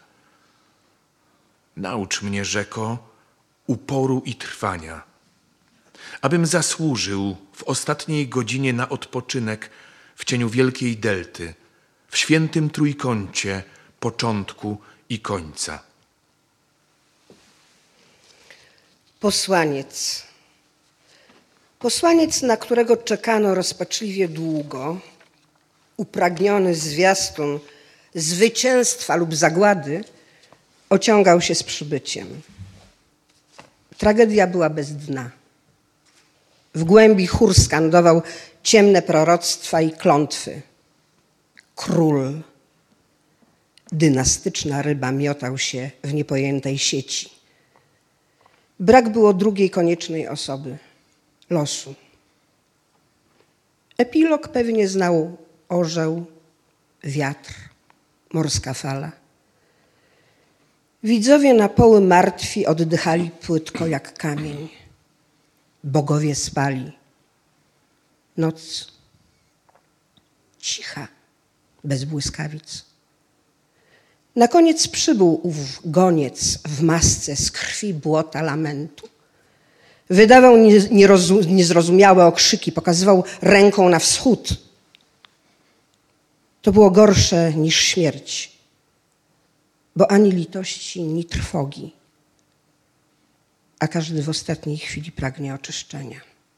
Naucz mnie, rzeko, uporu i trwania, abym zasłużył w ostatniej godzinie na odpoczynek w cieniu wielkiej delty, w świętym trójkącie początku i końca. Posłaniec. Posłaniec, na którego czekano rozpaczliwie długo, upragniony zwiastun zwycięstwa lub zagłady, ociągał się z przybyciem. Tragedia była bez dna. W głębi chór skandował ciemne proroctwa i klątwy. Król, dynastyczna ryba, miotał się w niepojętej sieci. Brak było drugiej koniecznej osoby, losu. Epilog pewnie znał orzeł, wiatr, morska fala. Widzowie na poły martwi oddychali płytko jak kamień. Bogowie spali. Noc cicha, bez błyskawic. Na koniec przybył ów goniec w masce z krwi, błota, lamentu. Wydawał niezrozumiałe okrzyki, pokazywał ręką na wschód. To było gorsze niż śmierć, bo ani litości, ni trwogi, a każdy w ostatniej chwili pragnie oczyszczenia.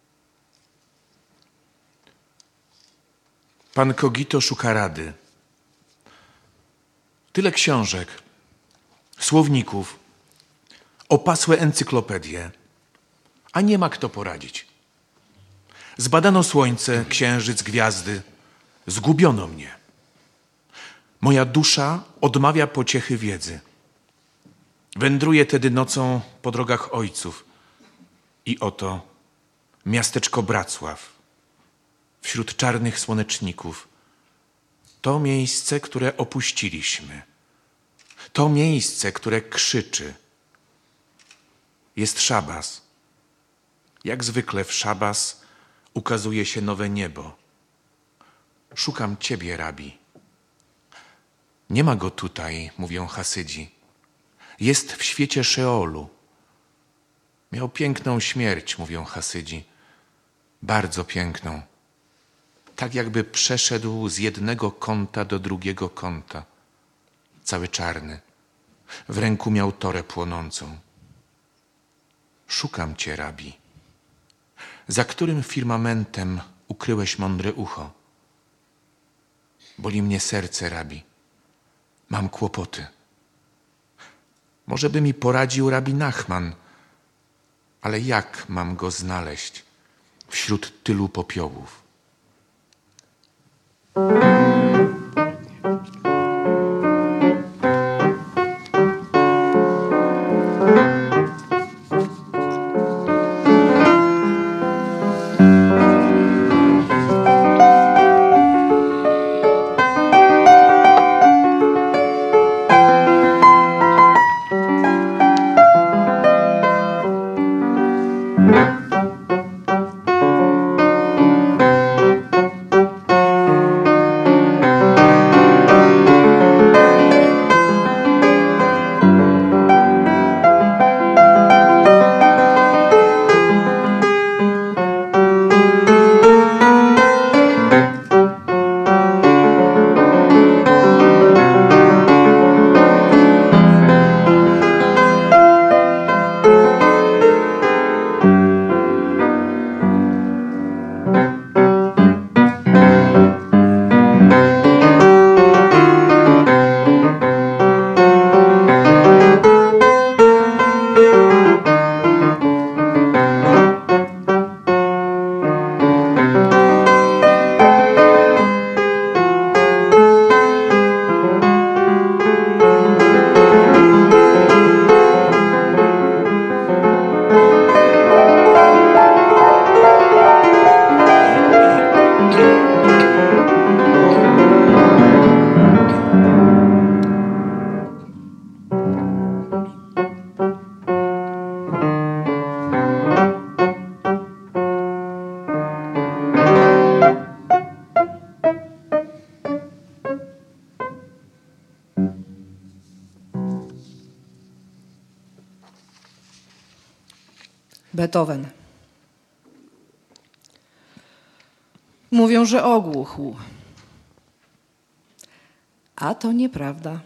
Pan Kogito szuka rady. Tyle książek, słowników, opasłe encyklopedie, a nie ma kto poradzić. Zbadano słońce, księżyc, gwiazdy. Zgubiono mnie. Moja dusza odmawia pociechy wiedzy. Wędruję tedy nocą po drogach ojców. I oto miasteczko Bracław, wśród czarnych słoneczników. To miejsce, które opuściliśmy. To miejsce, które krzyczy. Jest szabas. Jak zwykle w szabas ukazuje się nowe niebo. Szukam ciebie, rabi. Nie ma go tutaj, mówią Hasydzi. Jest w świecie Szeolu. Miał piękną śmierć, mówią Hasydzi. Bardzo piękną. Tak jakby przeszedł z jednego kąta do drugiego kąta. Cały czarny. W ręku miał torę płonącą. Szukam cię, rabi. Za którym firmamentem ukryłeś mądre ucho? Boli mnie serce, rabi. Mam kłopoty. Może by mi poradził rabi Nachman, ale jak mam go znaleźć wśród tylu popiołów? Beethoven. Mówią, że ogłuchł. A to nieprawda.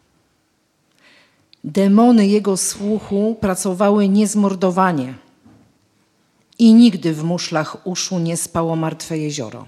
Demony jego słuchu pracowały niezmordowanie i nigdy w muszlach uszu nie spało martwe jezioro.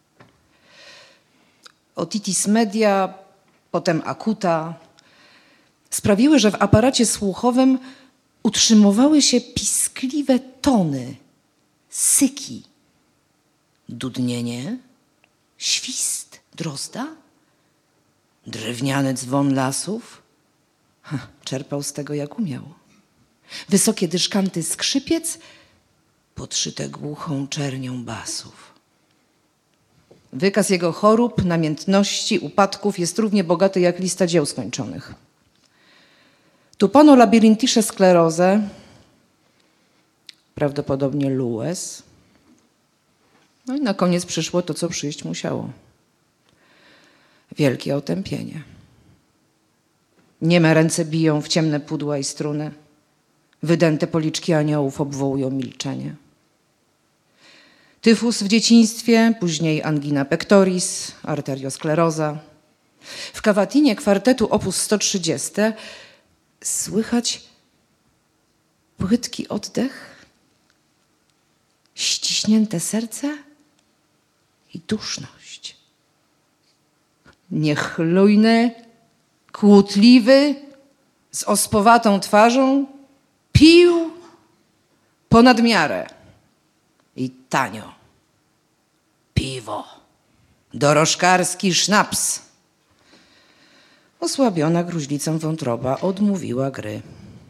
Otitis media, potem acuta sprawiły, że w aparacie słuchowym utrzymywały się piskliwe tony, syki, dudnienie, świst drozda, drewniany dzwon lasów. Czerpał z tego jak umiał. Wysokie dyszkanty skrzypiec, podszyte głuchą czernią basów. Wykaz jego chorób, namiętności, upadków jest równie bogaty jak lista dzieł skończonych. Tupano labiryntisze sklerozę, prawdopodobnie Lues. No i na koniec przyszło to, co przyjść musiało. Wielkie otępienie. Nieme ręce biją w ciemne pudła i struny. Wydęte policzki aniołów obwołują milczenie. Tyfus w dzieciństwie, później angina pectoris, arterioskleroza. W kawatinie kwartetu op. 130 słychać płytki oddech, ściśnięte serce i duszność. Niechlujny, kłótliwy, z ospowatą twarzą, pił ponad miarę i tanio. Piwo, dorożkarski sznaps. Osłabiona gruźlicą wątroba odmówiła gry.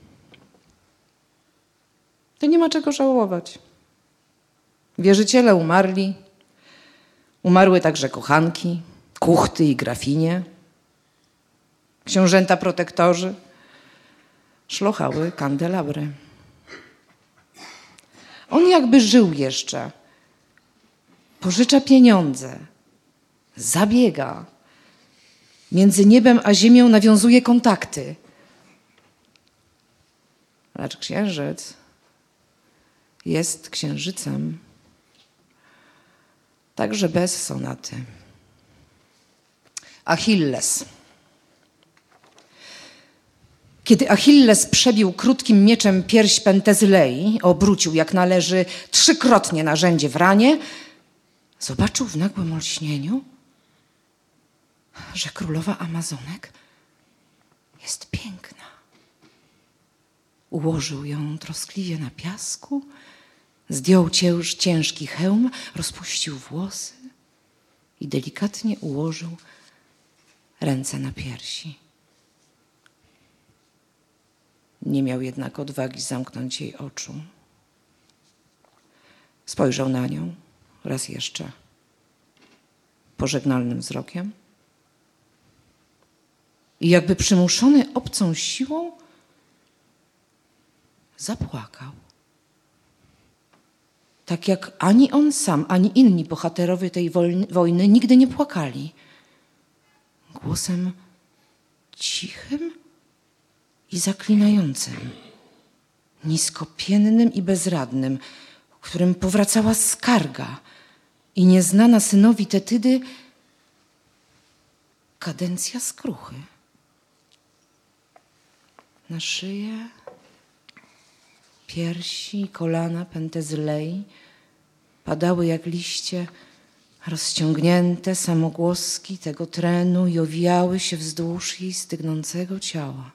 To nie ma czego żałować. Wierzyciele umarli. Umarły także kochanki, kuchty i grafinie. Książęta protektorzy szlochały kandelabry. On jakby żył jeszcze. Pożycza pieniądze. Zabiega. Między niebem a ziemią nawiązuje kontakty. Lecz księżyc jest księżycem. Także bez sonaty. Achilles. Kiedy Achilles przebił krótkim mieczem pierś Pentezylei, obrócił jak należy 3-krotnie narzędzie w ranie, zobaczył w nagłym olśnieniu, że królowa Amazonek jest piękna. Ułożył ją troskliwie na piasku, zdjął ciężki hełm, rozpuścił włosy i delikatnie ułożył ręce na piersi. Nie miał jednak odwagi zamknąć jej oczu. Spojrzał na nią raz jeszcze pożegnalnym wzrokiem i jakby przymuszony obcą siłą zapłakał. Tak jak ani on sam, ani inni bohaterowie tej wojny nigdy nie płakali. Głosem cichym i zaklinającym, niskopiennym i bezradnym, w którym powracała skarga i nieznana synowi Tetydy kadencja skruchy. Na szyję, piersi i kolana Pentezylei padały jak liście rozciągnięte samogłoski tego trenu i owijały się wzdłuż jej stygnącego ciała.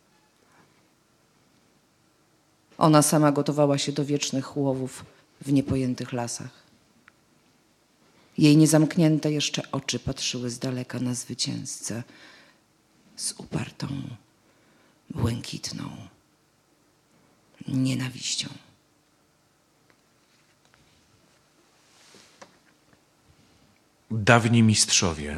Ona sama gotowała się do wiecznych łowów w niepojętych lasach. Jej niezamknięte jeszcze oczy patrzyły z daleka na zwycięzcę z upartą, błękitną nienawiścią. Dawni mistrzowie.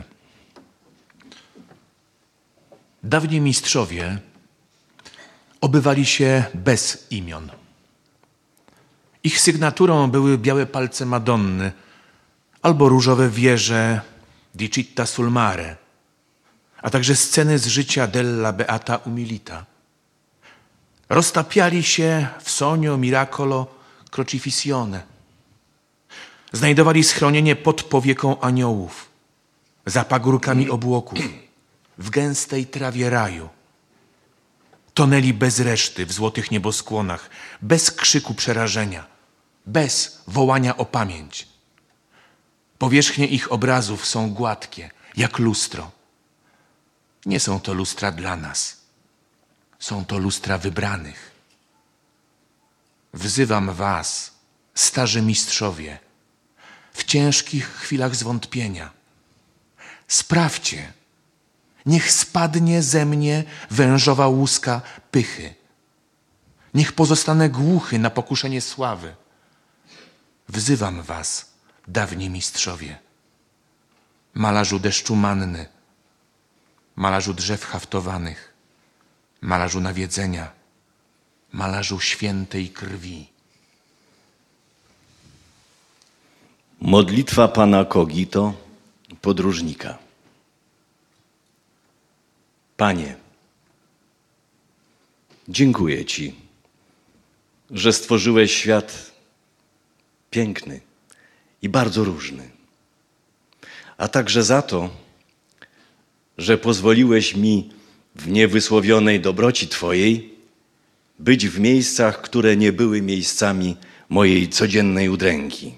Dawni mistrzowie obywali się bez imion. Ich sygnaturą były białe palce Madonny albo różowe wieże di Città sul Mare, a także sceny z życia della Beata Umilita. Roztapiali się w sonio miracolo crocifissione. Znajdowali schronienie pod powieką aniołów, za pagórkami obłoków, w gęstej trawie raju. Tonęli bez reszty w złotych nieboskłonach, bez krzyku przerażenia, bez wołania o pamięć. Powierzchnie ich obrazów są gładkie, jak lustro. Nie są to lustra dla nas. Są to lustra wybranych. Wzywam was, starzy mistrzowie, w ciężkich chwilach zwątpienia. Sprawdźcie, niech spadnie ze mnie wężowa łuska pychy. Niech pozostanę głuchy na pokuszenie sławy. Wzywam was, dawni mistrzowie, malarzu deszczu manny, malarzu drzew haftowanych, malarzu nawiedzenia, malarzu świętej krwi. Modlitwa pana Kogito, podróżnika. Panie, dziękuję Ci, że stworzyłeś świat piękny i bardzo różny, a także za to, że pozwoliłeś mi w niewysłowionej dobroci Twojej być w miejscach, które nie były miejscami mojej codziennej udręki.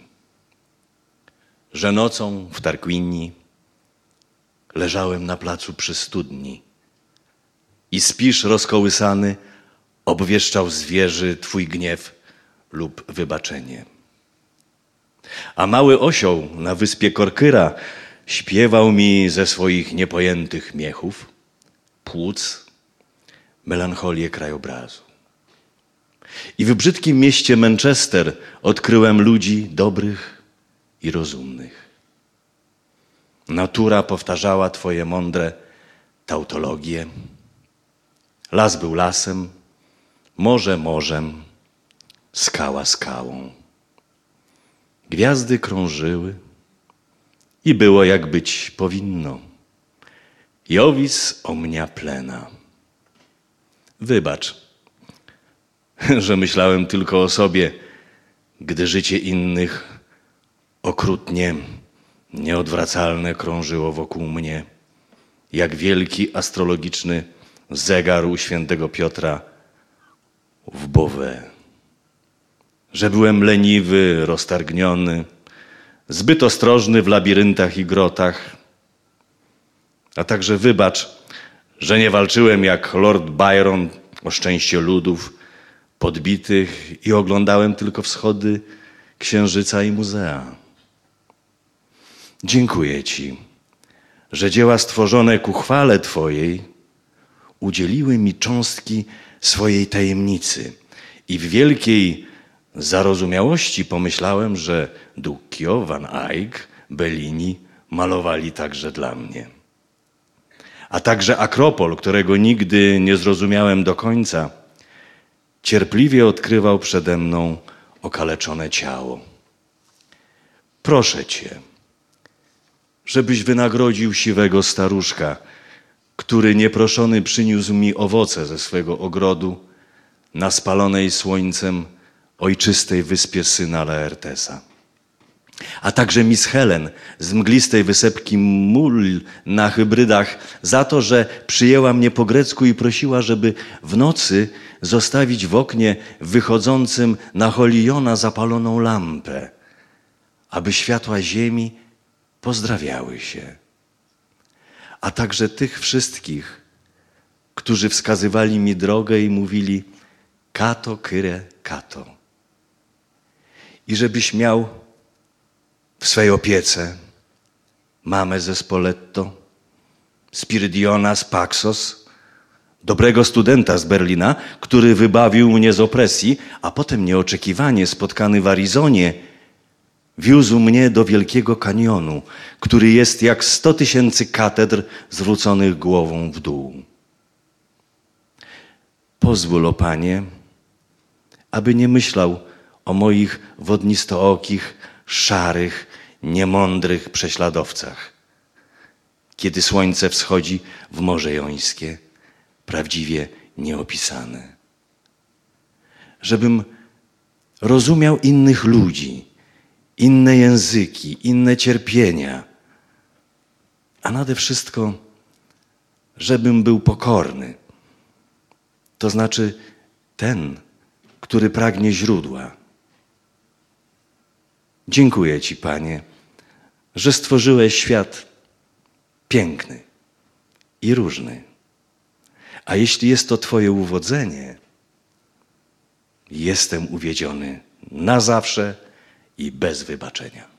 Że nocą w Tarquinii leżałem na placu przy studni i Spisz rozkołysany obwieszczał zwierzy Twój gniew lub wybaczenie. A mały osioł na wyspie Korkyra śpiewał mi ze swoich niepojętych miechów, płuc, melancholię krajobrazu. I w brzydkim mieście Manchester odkryłem ludzi dobrych i rozumnych. Natura powtarzała Twoje mądre tautologie. Las był lasem, morze morzem, skała skałą. Gwiazdy krążyły i było jak być powinno. Jovis omnia plena. Wybacz, że myślałem tylko o sobie, gdy życie innych okrutnie, nieodwracalne krążyło wokół mnie, jak wielki astrologiczny zegar u świętego Piotra w Beauvais. Że byłem leniwy, roztargniony, zbyt ostrożny w labiryntach i grotach, a także wybacz, że nie walczyłem jak Lord Byron o szczęście ludów podbitych i oglądałem tylko wschody księżyca i muzea. Dziękuję Ci, że dzieła stworzone ku chwale Twojej udzieliły mi cząstki swojej tajemnicy i w wielkiej zarozumiałości pomyślałem, że Duccio, Van Eyck, Bellini malowali także dla mnie. A także Akropol, którego nigdy nie zrozumiałem do końca, cierpliwie odkrywał przede mną okaleczone ciało. Proszę Cię, żebyś wynagrodził siwego staruszka, który nieproszony przyniósł mi owoce ze swego ogrodu na spalonej słońcem ojczystej wyspie syna Laertesa. A także Miss Helen z mglistej wysepki Mul na Hybrydach za to, że przyjęła mnie po grecku i prosiła, żeby w nocy zostawić w oknie wychodzącym na Holiona zapaloną lampę, aby światła ziemi pozdrawiały się. A także tych wszystkich, którzy wskazywali mi drogę i mówili Kato, Kyre, Kato. I żebyś miał w swej opiece mamę ze Spoleto, Spiridiona z Paxos, dobrego studenta z Berlina, który wybawił mnie z opresji, a potem nieoczekiwanie spotkany w Arizonie wiózł mnie do Wielkiego Kanionu, który jest jak 100 000 katedr zwróconych głową w dół. Pozwól, o Panie, aby nie myślał o moich wodnistookich, szarych, niemądrych prześladowcach, kiedy słońce wschodzi w Morze Jońskie, prawdziwie nieopisane. Żebym rozumiał innych ludzi, inne języki, inne cierpienia, a nade wszystko, żebym był pokorny, to znaczy ten, który pragnie źródła. Dziękuję Ci, Panie, że stworzyłeś świat piękny i różny. A jeśli jest to Twoje uwodzenie, jestem uwiedziony na zawsze i bez wybaczenia.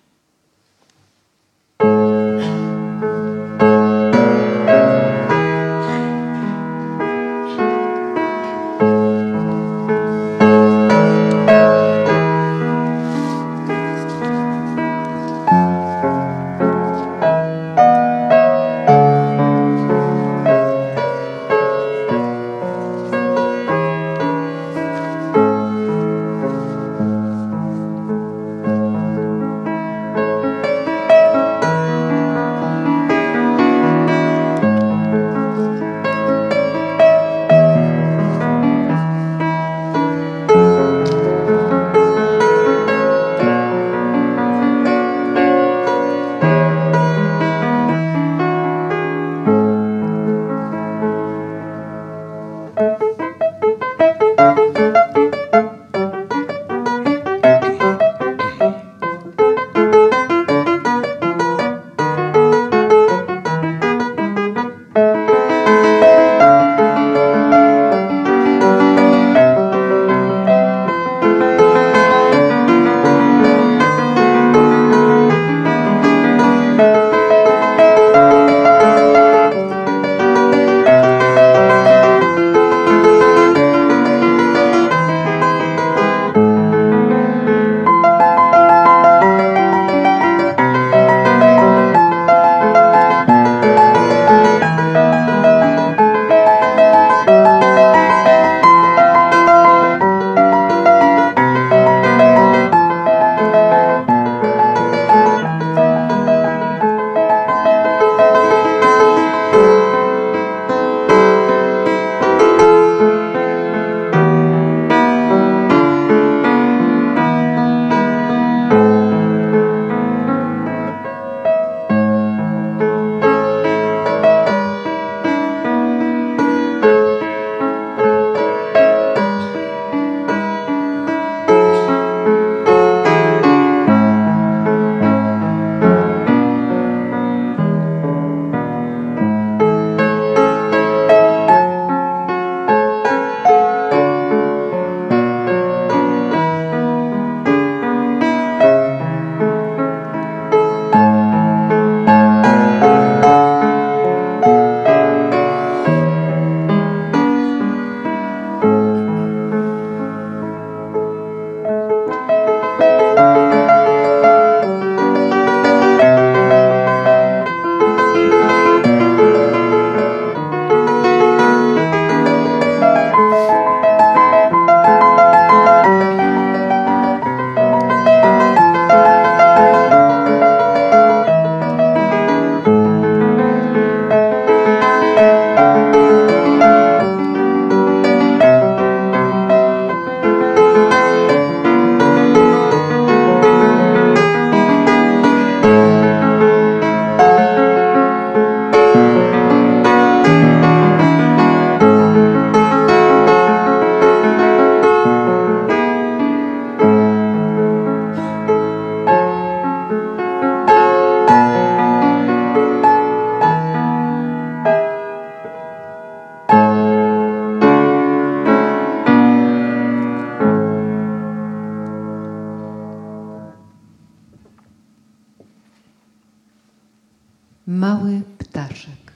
Mały ptaszek.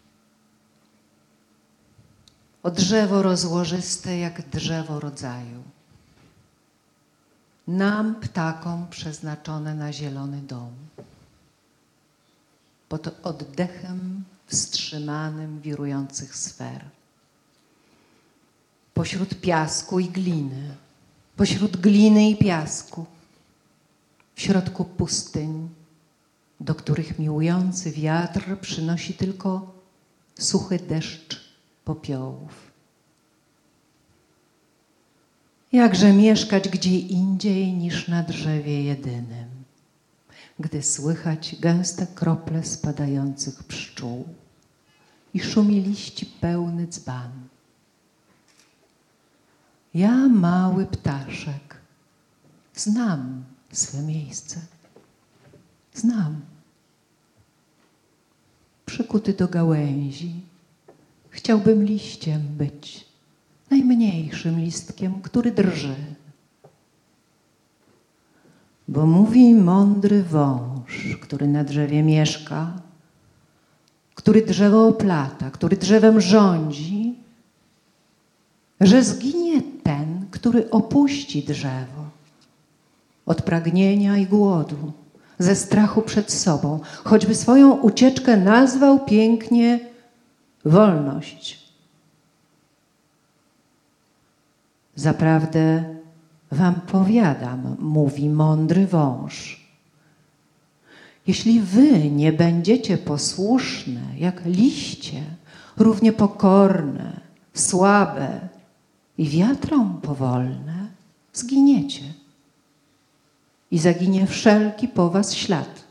O drzewo rozłożyste jak drzewo rodzaju. Nam, ptakom, przeznaczone na zielony dom. Pod oddechem wstrzymanym wirujących sfer. Pośród piasku i gliny. Pośród gliny i piasku. W środku pustyń, do których miłujący wiatr przynosi tylko suchy deszcz popiołów. Jakże mieszkać gdzie indziej niż na drzewie jedynym, gdy słychać gęste krople spadających pszczół i szumi liści pełny dzban. Ja, mały ptaszek, znam swe miejsce. Znam. Przykuty do gałęzi, chciałbym liściem być, najmniejszym listkiem, który drży. Bo mówi mądry wąż, który na drzewie mieszka, który drzewo oplata, który drzewem rządzi, że zginie ten, który opuści drzewo od pragnienia i głodu, ze strachu przed sobą, choćby swoją ucieczkę nazwał pięknie wolność. Zaprawdę wam powiadam, mówi mądry wąż, jeśli wy nie będziecie posłuszne jak liście, równie pokorne, słabe i wiatrom powolne, zginiecie. I zaginie wszelki po was ślad.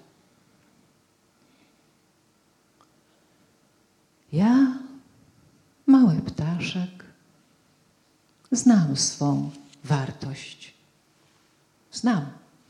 Ja, mały ptaszek, znam swą wartość. Znam.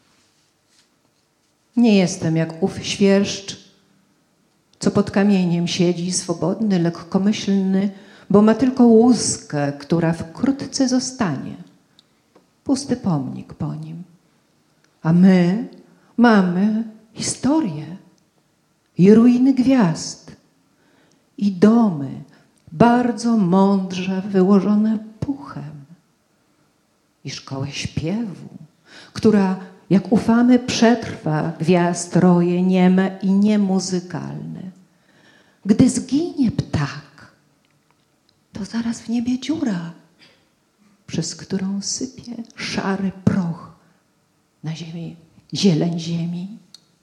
Nie jestem jak ów świerszcz, co pod kamieniem siedzi, swobodny, lekkomyślny, bo ma tylko łuskę, która wkrótce zostanie. Pusty pomnik po nim. A my mamy historię i ruiny gwiazd i domy bardzo mądrze wyłożone puchem i szkołę śpiewu, która, jak ufamy, przetrwa gwiazd roje nieme i niemuzykalne. Gdy zginie ptak, to zaraz w niebie dziura, przez którą sypie szary proch na ziemi, zieleń ziemi.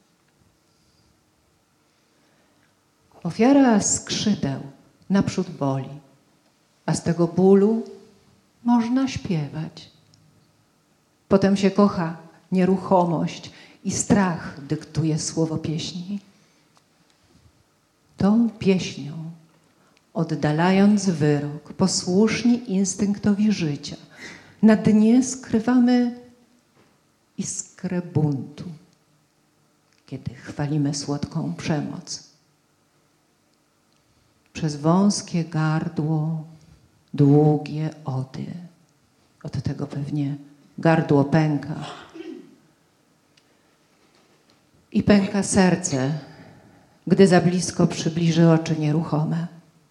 Ofiara skrzydeł naprzód boli, a z tego bólu można śpiewać. Potem się kocha nieruchomość i strach dyktuje słowo pieśni. Tą pieśnią, oddalając wyrok, posłuszni instynktowi życia, na dnie skrywamy iskrę buntu, kiedy chwalimy słodką przemoc. Przez wąskie gardło długie ody. Od tego pewnie gardło pęka. I pęka serce, gdy za blisko przybliży oczy nieruchome.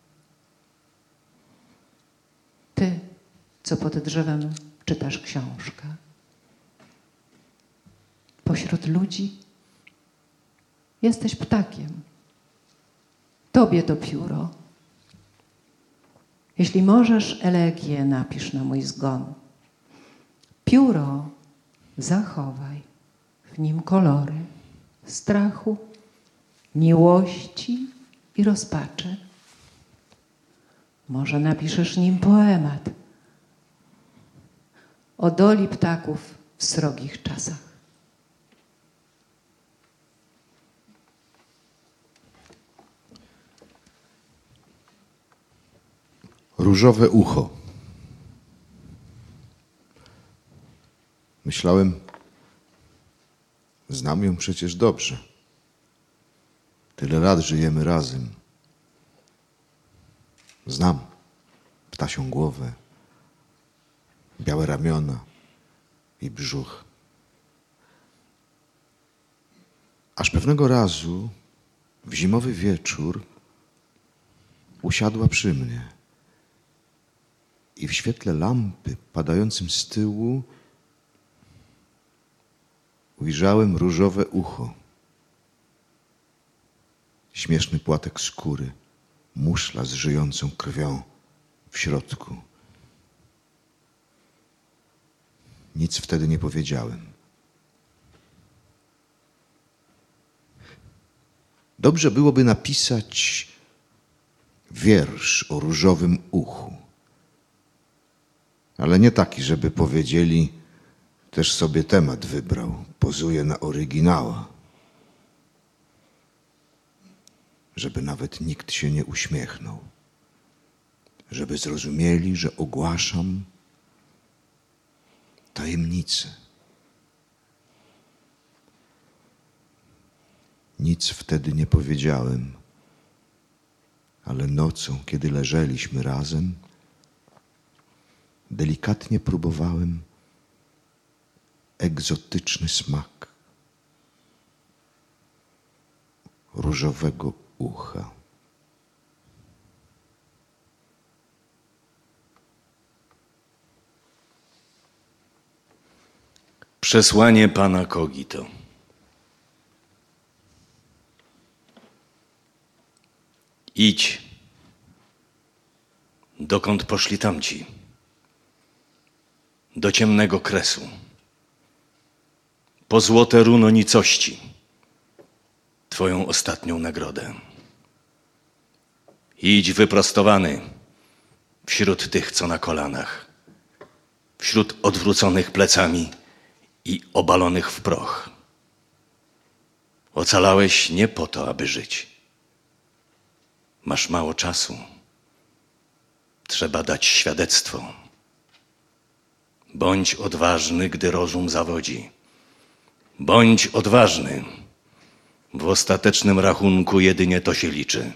Ty, co pod drzewem czytasz książkę. Pośród ludzi jesteś ptakiem. Tobie to pióro. Jeśli możesz, elegię napisz na mój zgon. Pióro zachowaj, w nim kolory strachu, miłości i rozpaczy. Może napiszesz nim poemat o doli ptaków w srogich czasach. Różowe ucho. Myślałem, znam ją przecież dobrze. Tyle lat żyjemy razem. Znam ptasią głowę, białe ramiona i brzuch. Aż pewnego razu, w zimowy wieczór, usiadła przy mnie i w świetle lampy padającym z tyłu ujrzałem różowe ucho. Śmieszny płatek skóry, muszla z żyjącą krwią w środku. Nic wtedy nie powiedziałem. Dobrze byłoby napisać wiersz o różowym uchu. Ale nie taki, żeby powiedzieli, też sobie temat wybrał, pozuje na oryginała. Żeby nawet nikt się nie uśmiechnął. Żeby zrozumieli, że ogłaszam tajemnicę. Nic wtedy nie powiedziałem, ale nocą, kiedy leżeliśmy razem, delikatnie próbowałem egzotyczny smak różowego ucha. Przesłanie pana Kogito. Idź, dokąd poszli tamci, do ciemnego kresu, po złote runo nicości, twoją ostatnią nagrodę. Idź wyprostowany wśród tych, co na kolanach, wśród odwróconych plecami i obalonych w proch. Ocalałeś nie po to, aby żyć. Masz mało czasu. Trzeba dać świadectwo. Bądź odważny, gdy rozum zawodzi. Bądź odważny. W ostatecznym rachunku jedynie to się liczy.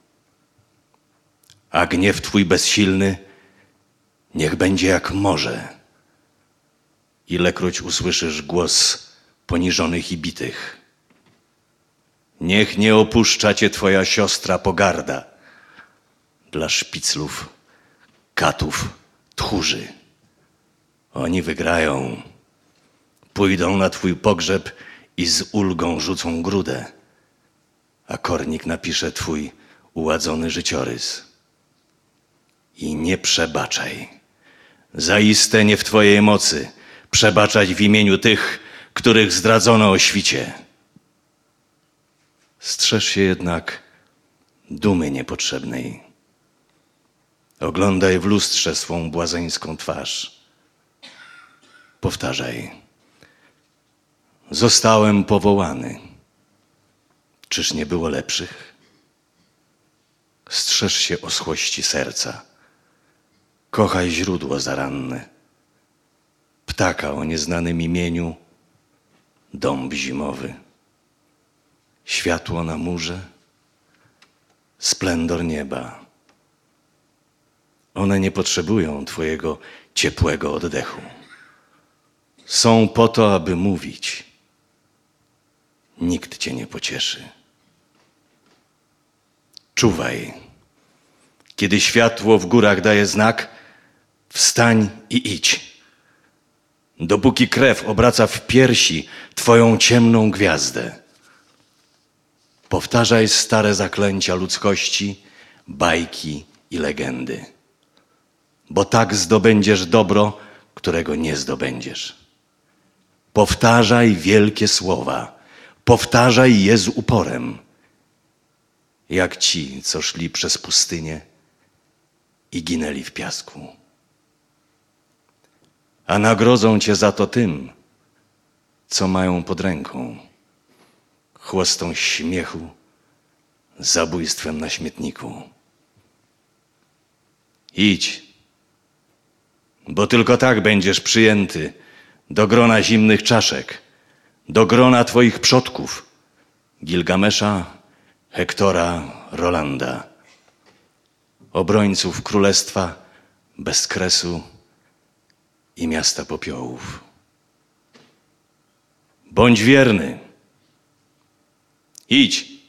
A gniew twój bezsilny niech będzie jak morze. Ilekroć usłyszysz głos poniżonych i bitych. Niech nie opuszcza cię twoja siostra pogarda dla szpiclów, katów, tchórzy. Oni wygrają, pójdą na twój pogrzeb i z ulgą rzucą grudę, a kornik napisze twój uładzony życiorys. I nie przebaczaj. Zaiste nie w twojej mocy przebaczać w imieniu tych, których zdradzono o świcie. Strzeż się jednak dumy niepotrzebnej. Oglądaj w lustrze swą błazeńską twarz. Powtarzaj. Zostałem powołany. Czyż nie było lepszych? Strzeż się oschłości serca. Kochaj źródło zaranne. Ptaka o nieznanym imieniu, dąb zimowy. Światło na murze, splendor nieba. One nie potrzebują twojego ciepłego oddechu. Są po to, aby mówić. Nikt cię nie pocieszy. Czuwaj. Kiedy światło w górach daje znak, wstań i idź. Dopóki krew obraca w piersi twoją ciemną gwiazdę. Powtarzaj stare zaklęcia ludzkości, bajki i legendy. Bo tak zdobędziesz dobro, którego nie zdobędziesz. Powtarzaj wielkie słowa. Powtarzaj je z uporem. Jak ci, co szli przez pustynię i ginęli w piasku. A nagrodzą cię za to tym, co mają pod ręką. Chłostą śmiechu, zabójstwem na śmietniku. Idź, bo tylko tak będziesz przyjęty do grona zimnych czaszek, do grona twoich przodków, Gilgamesza, Hektora, Rolanda, obrońców królestwa bez kresu i miasta popiołów. Bądź wierny. Idź.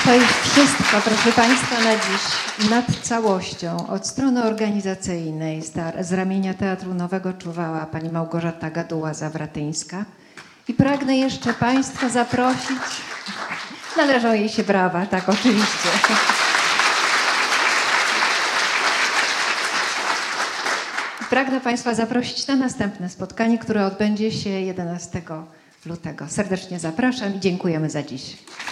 To już wszystko, proszę Państwa, na dziś. Nad całością, od strony organizacyjnej, z ramienia Teatru Nowego czuwała pani Małgorzata Gaduła-Zawratyńska. I pragnę jeszcze Państwa zaprosić. Należą jej się brawa, tak, oczywiście. Pragnę Państwa zaprosić na następne spotkanie, które odbędzie się 11 lutego. Serdecznie zapraszam i dziękujemy za dziś.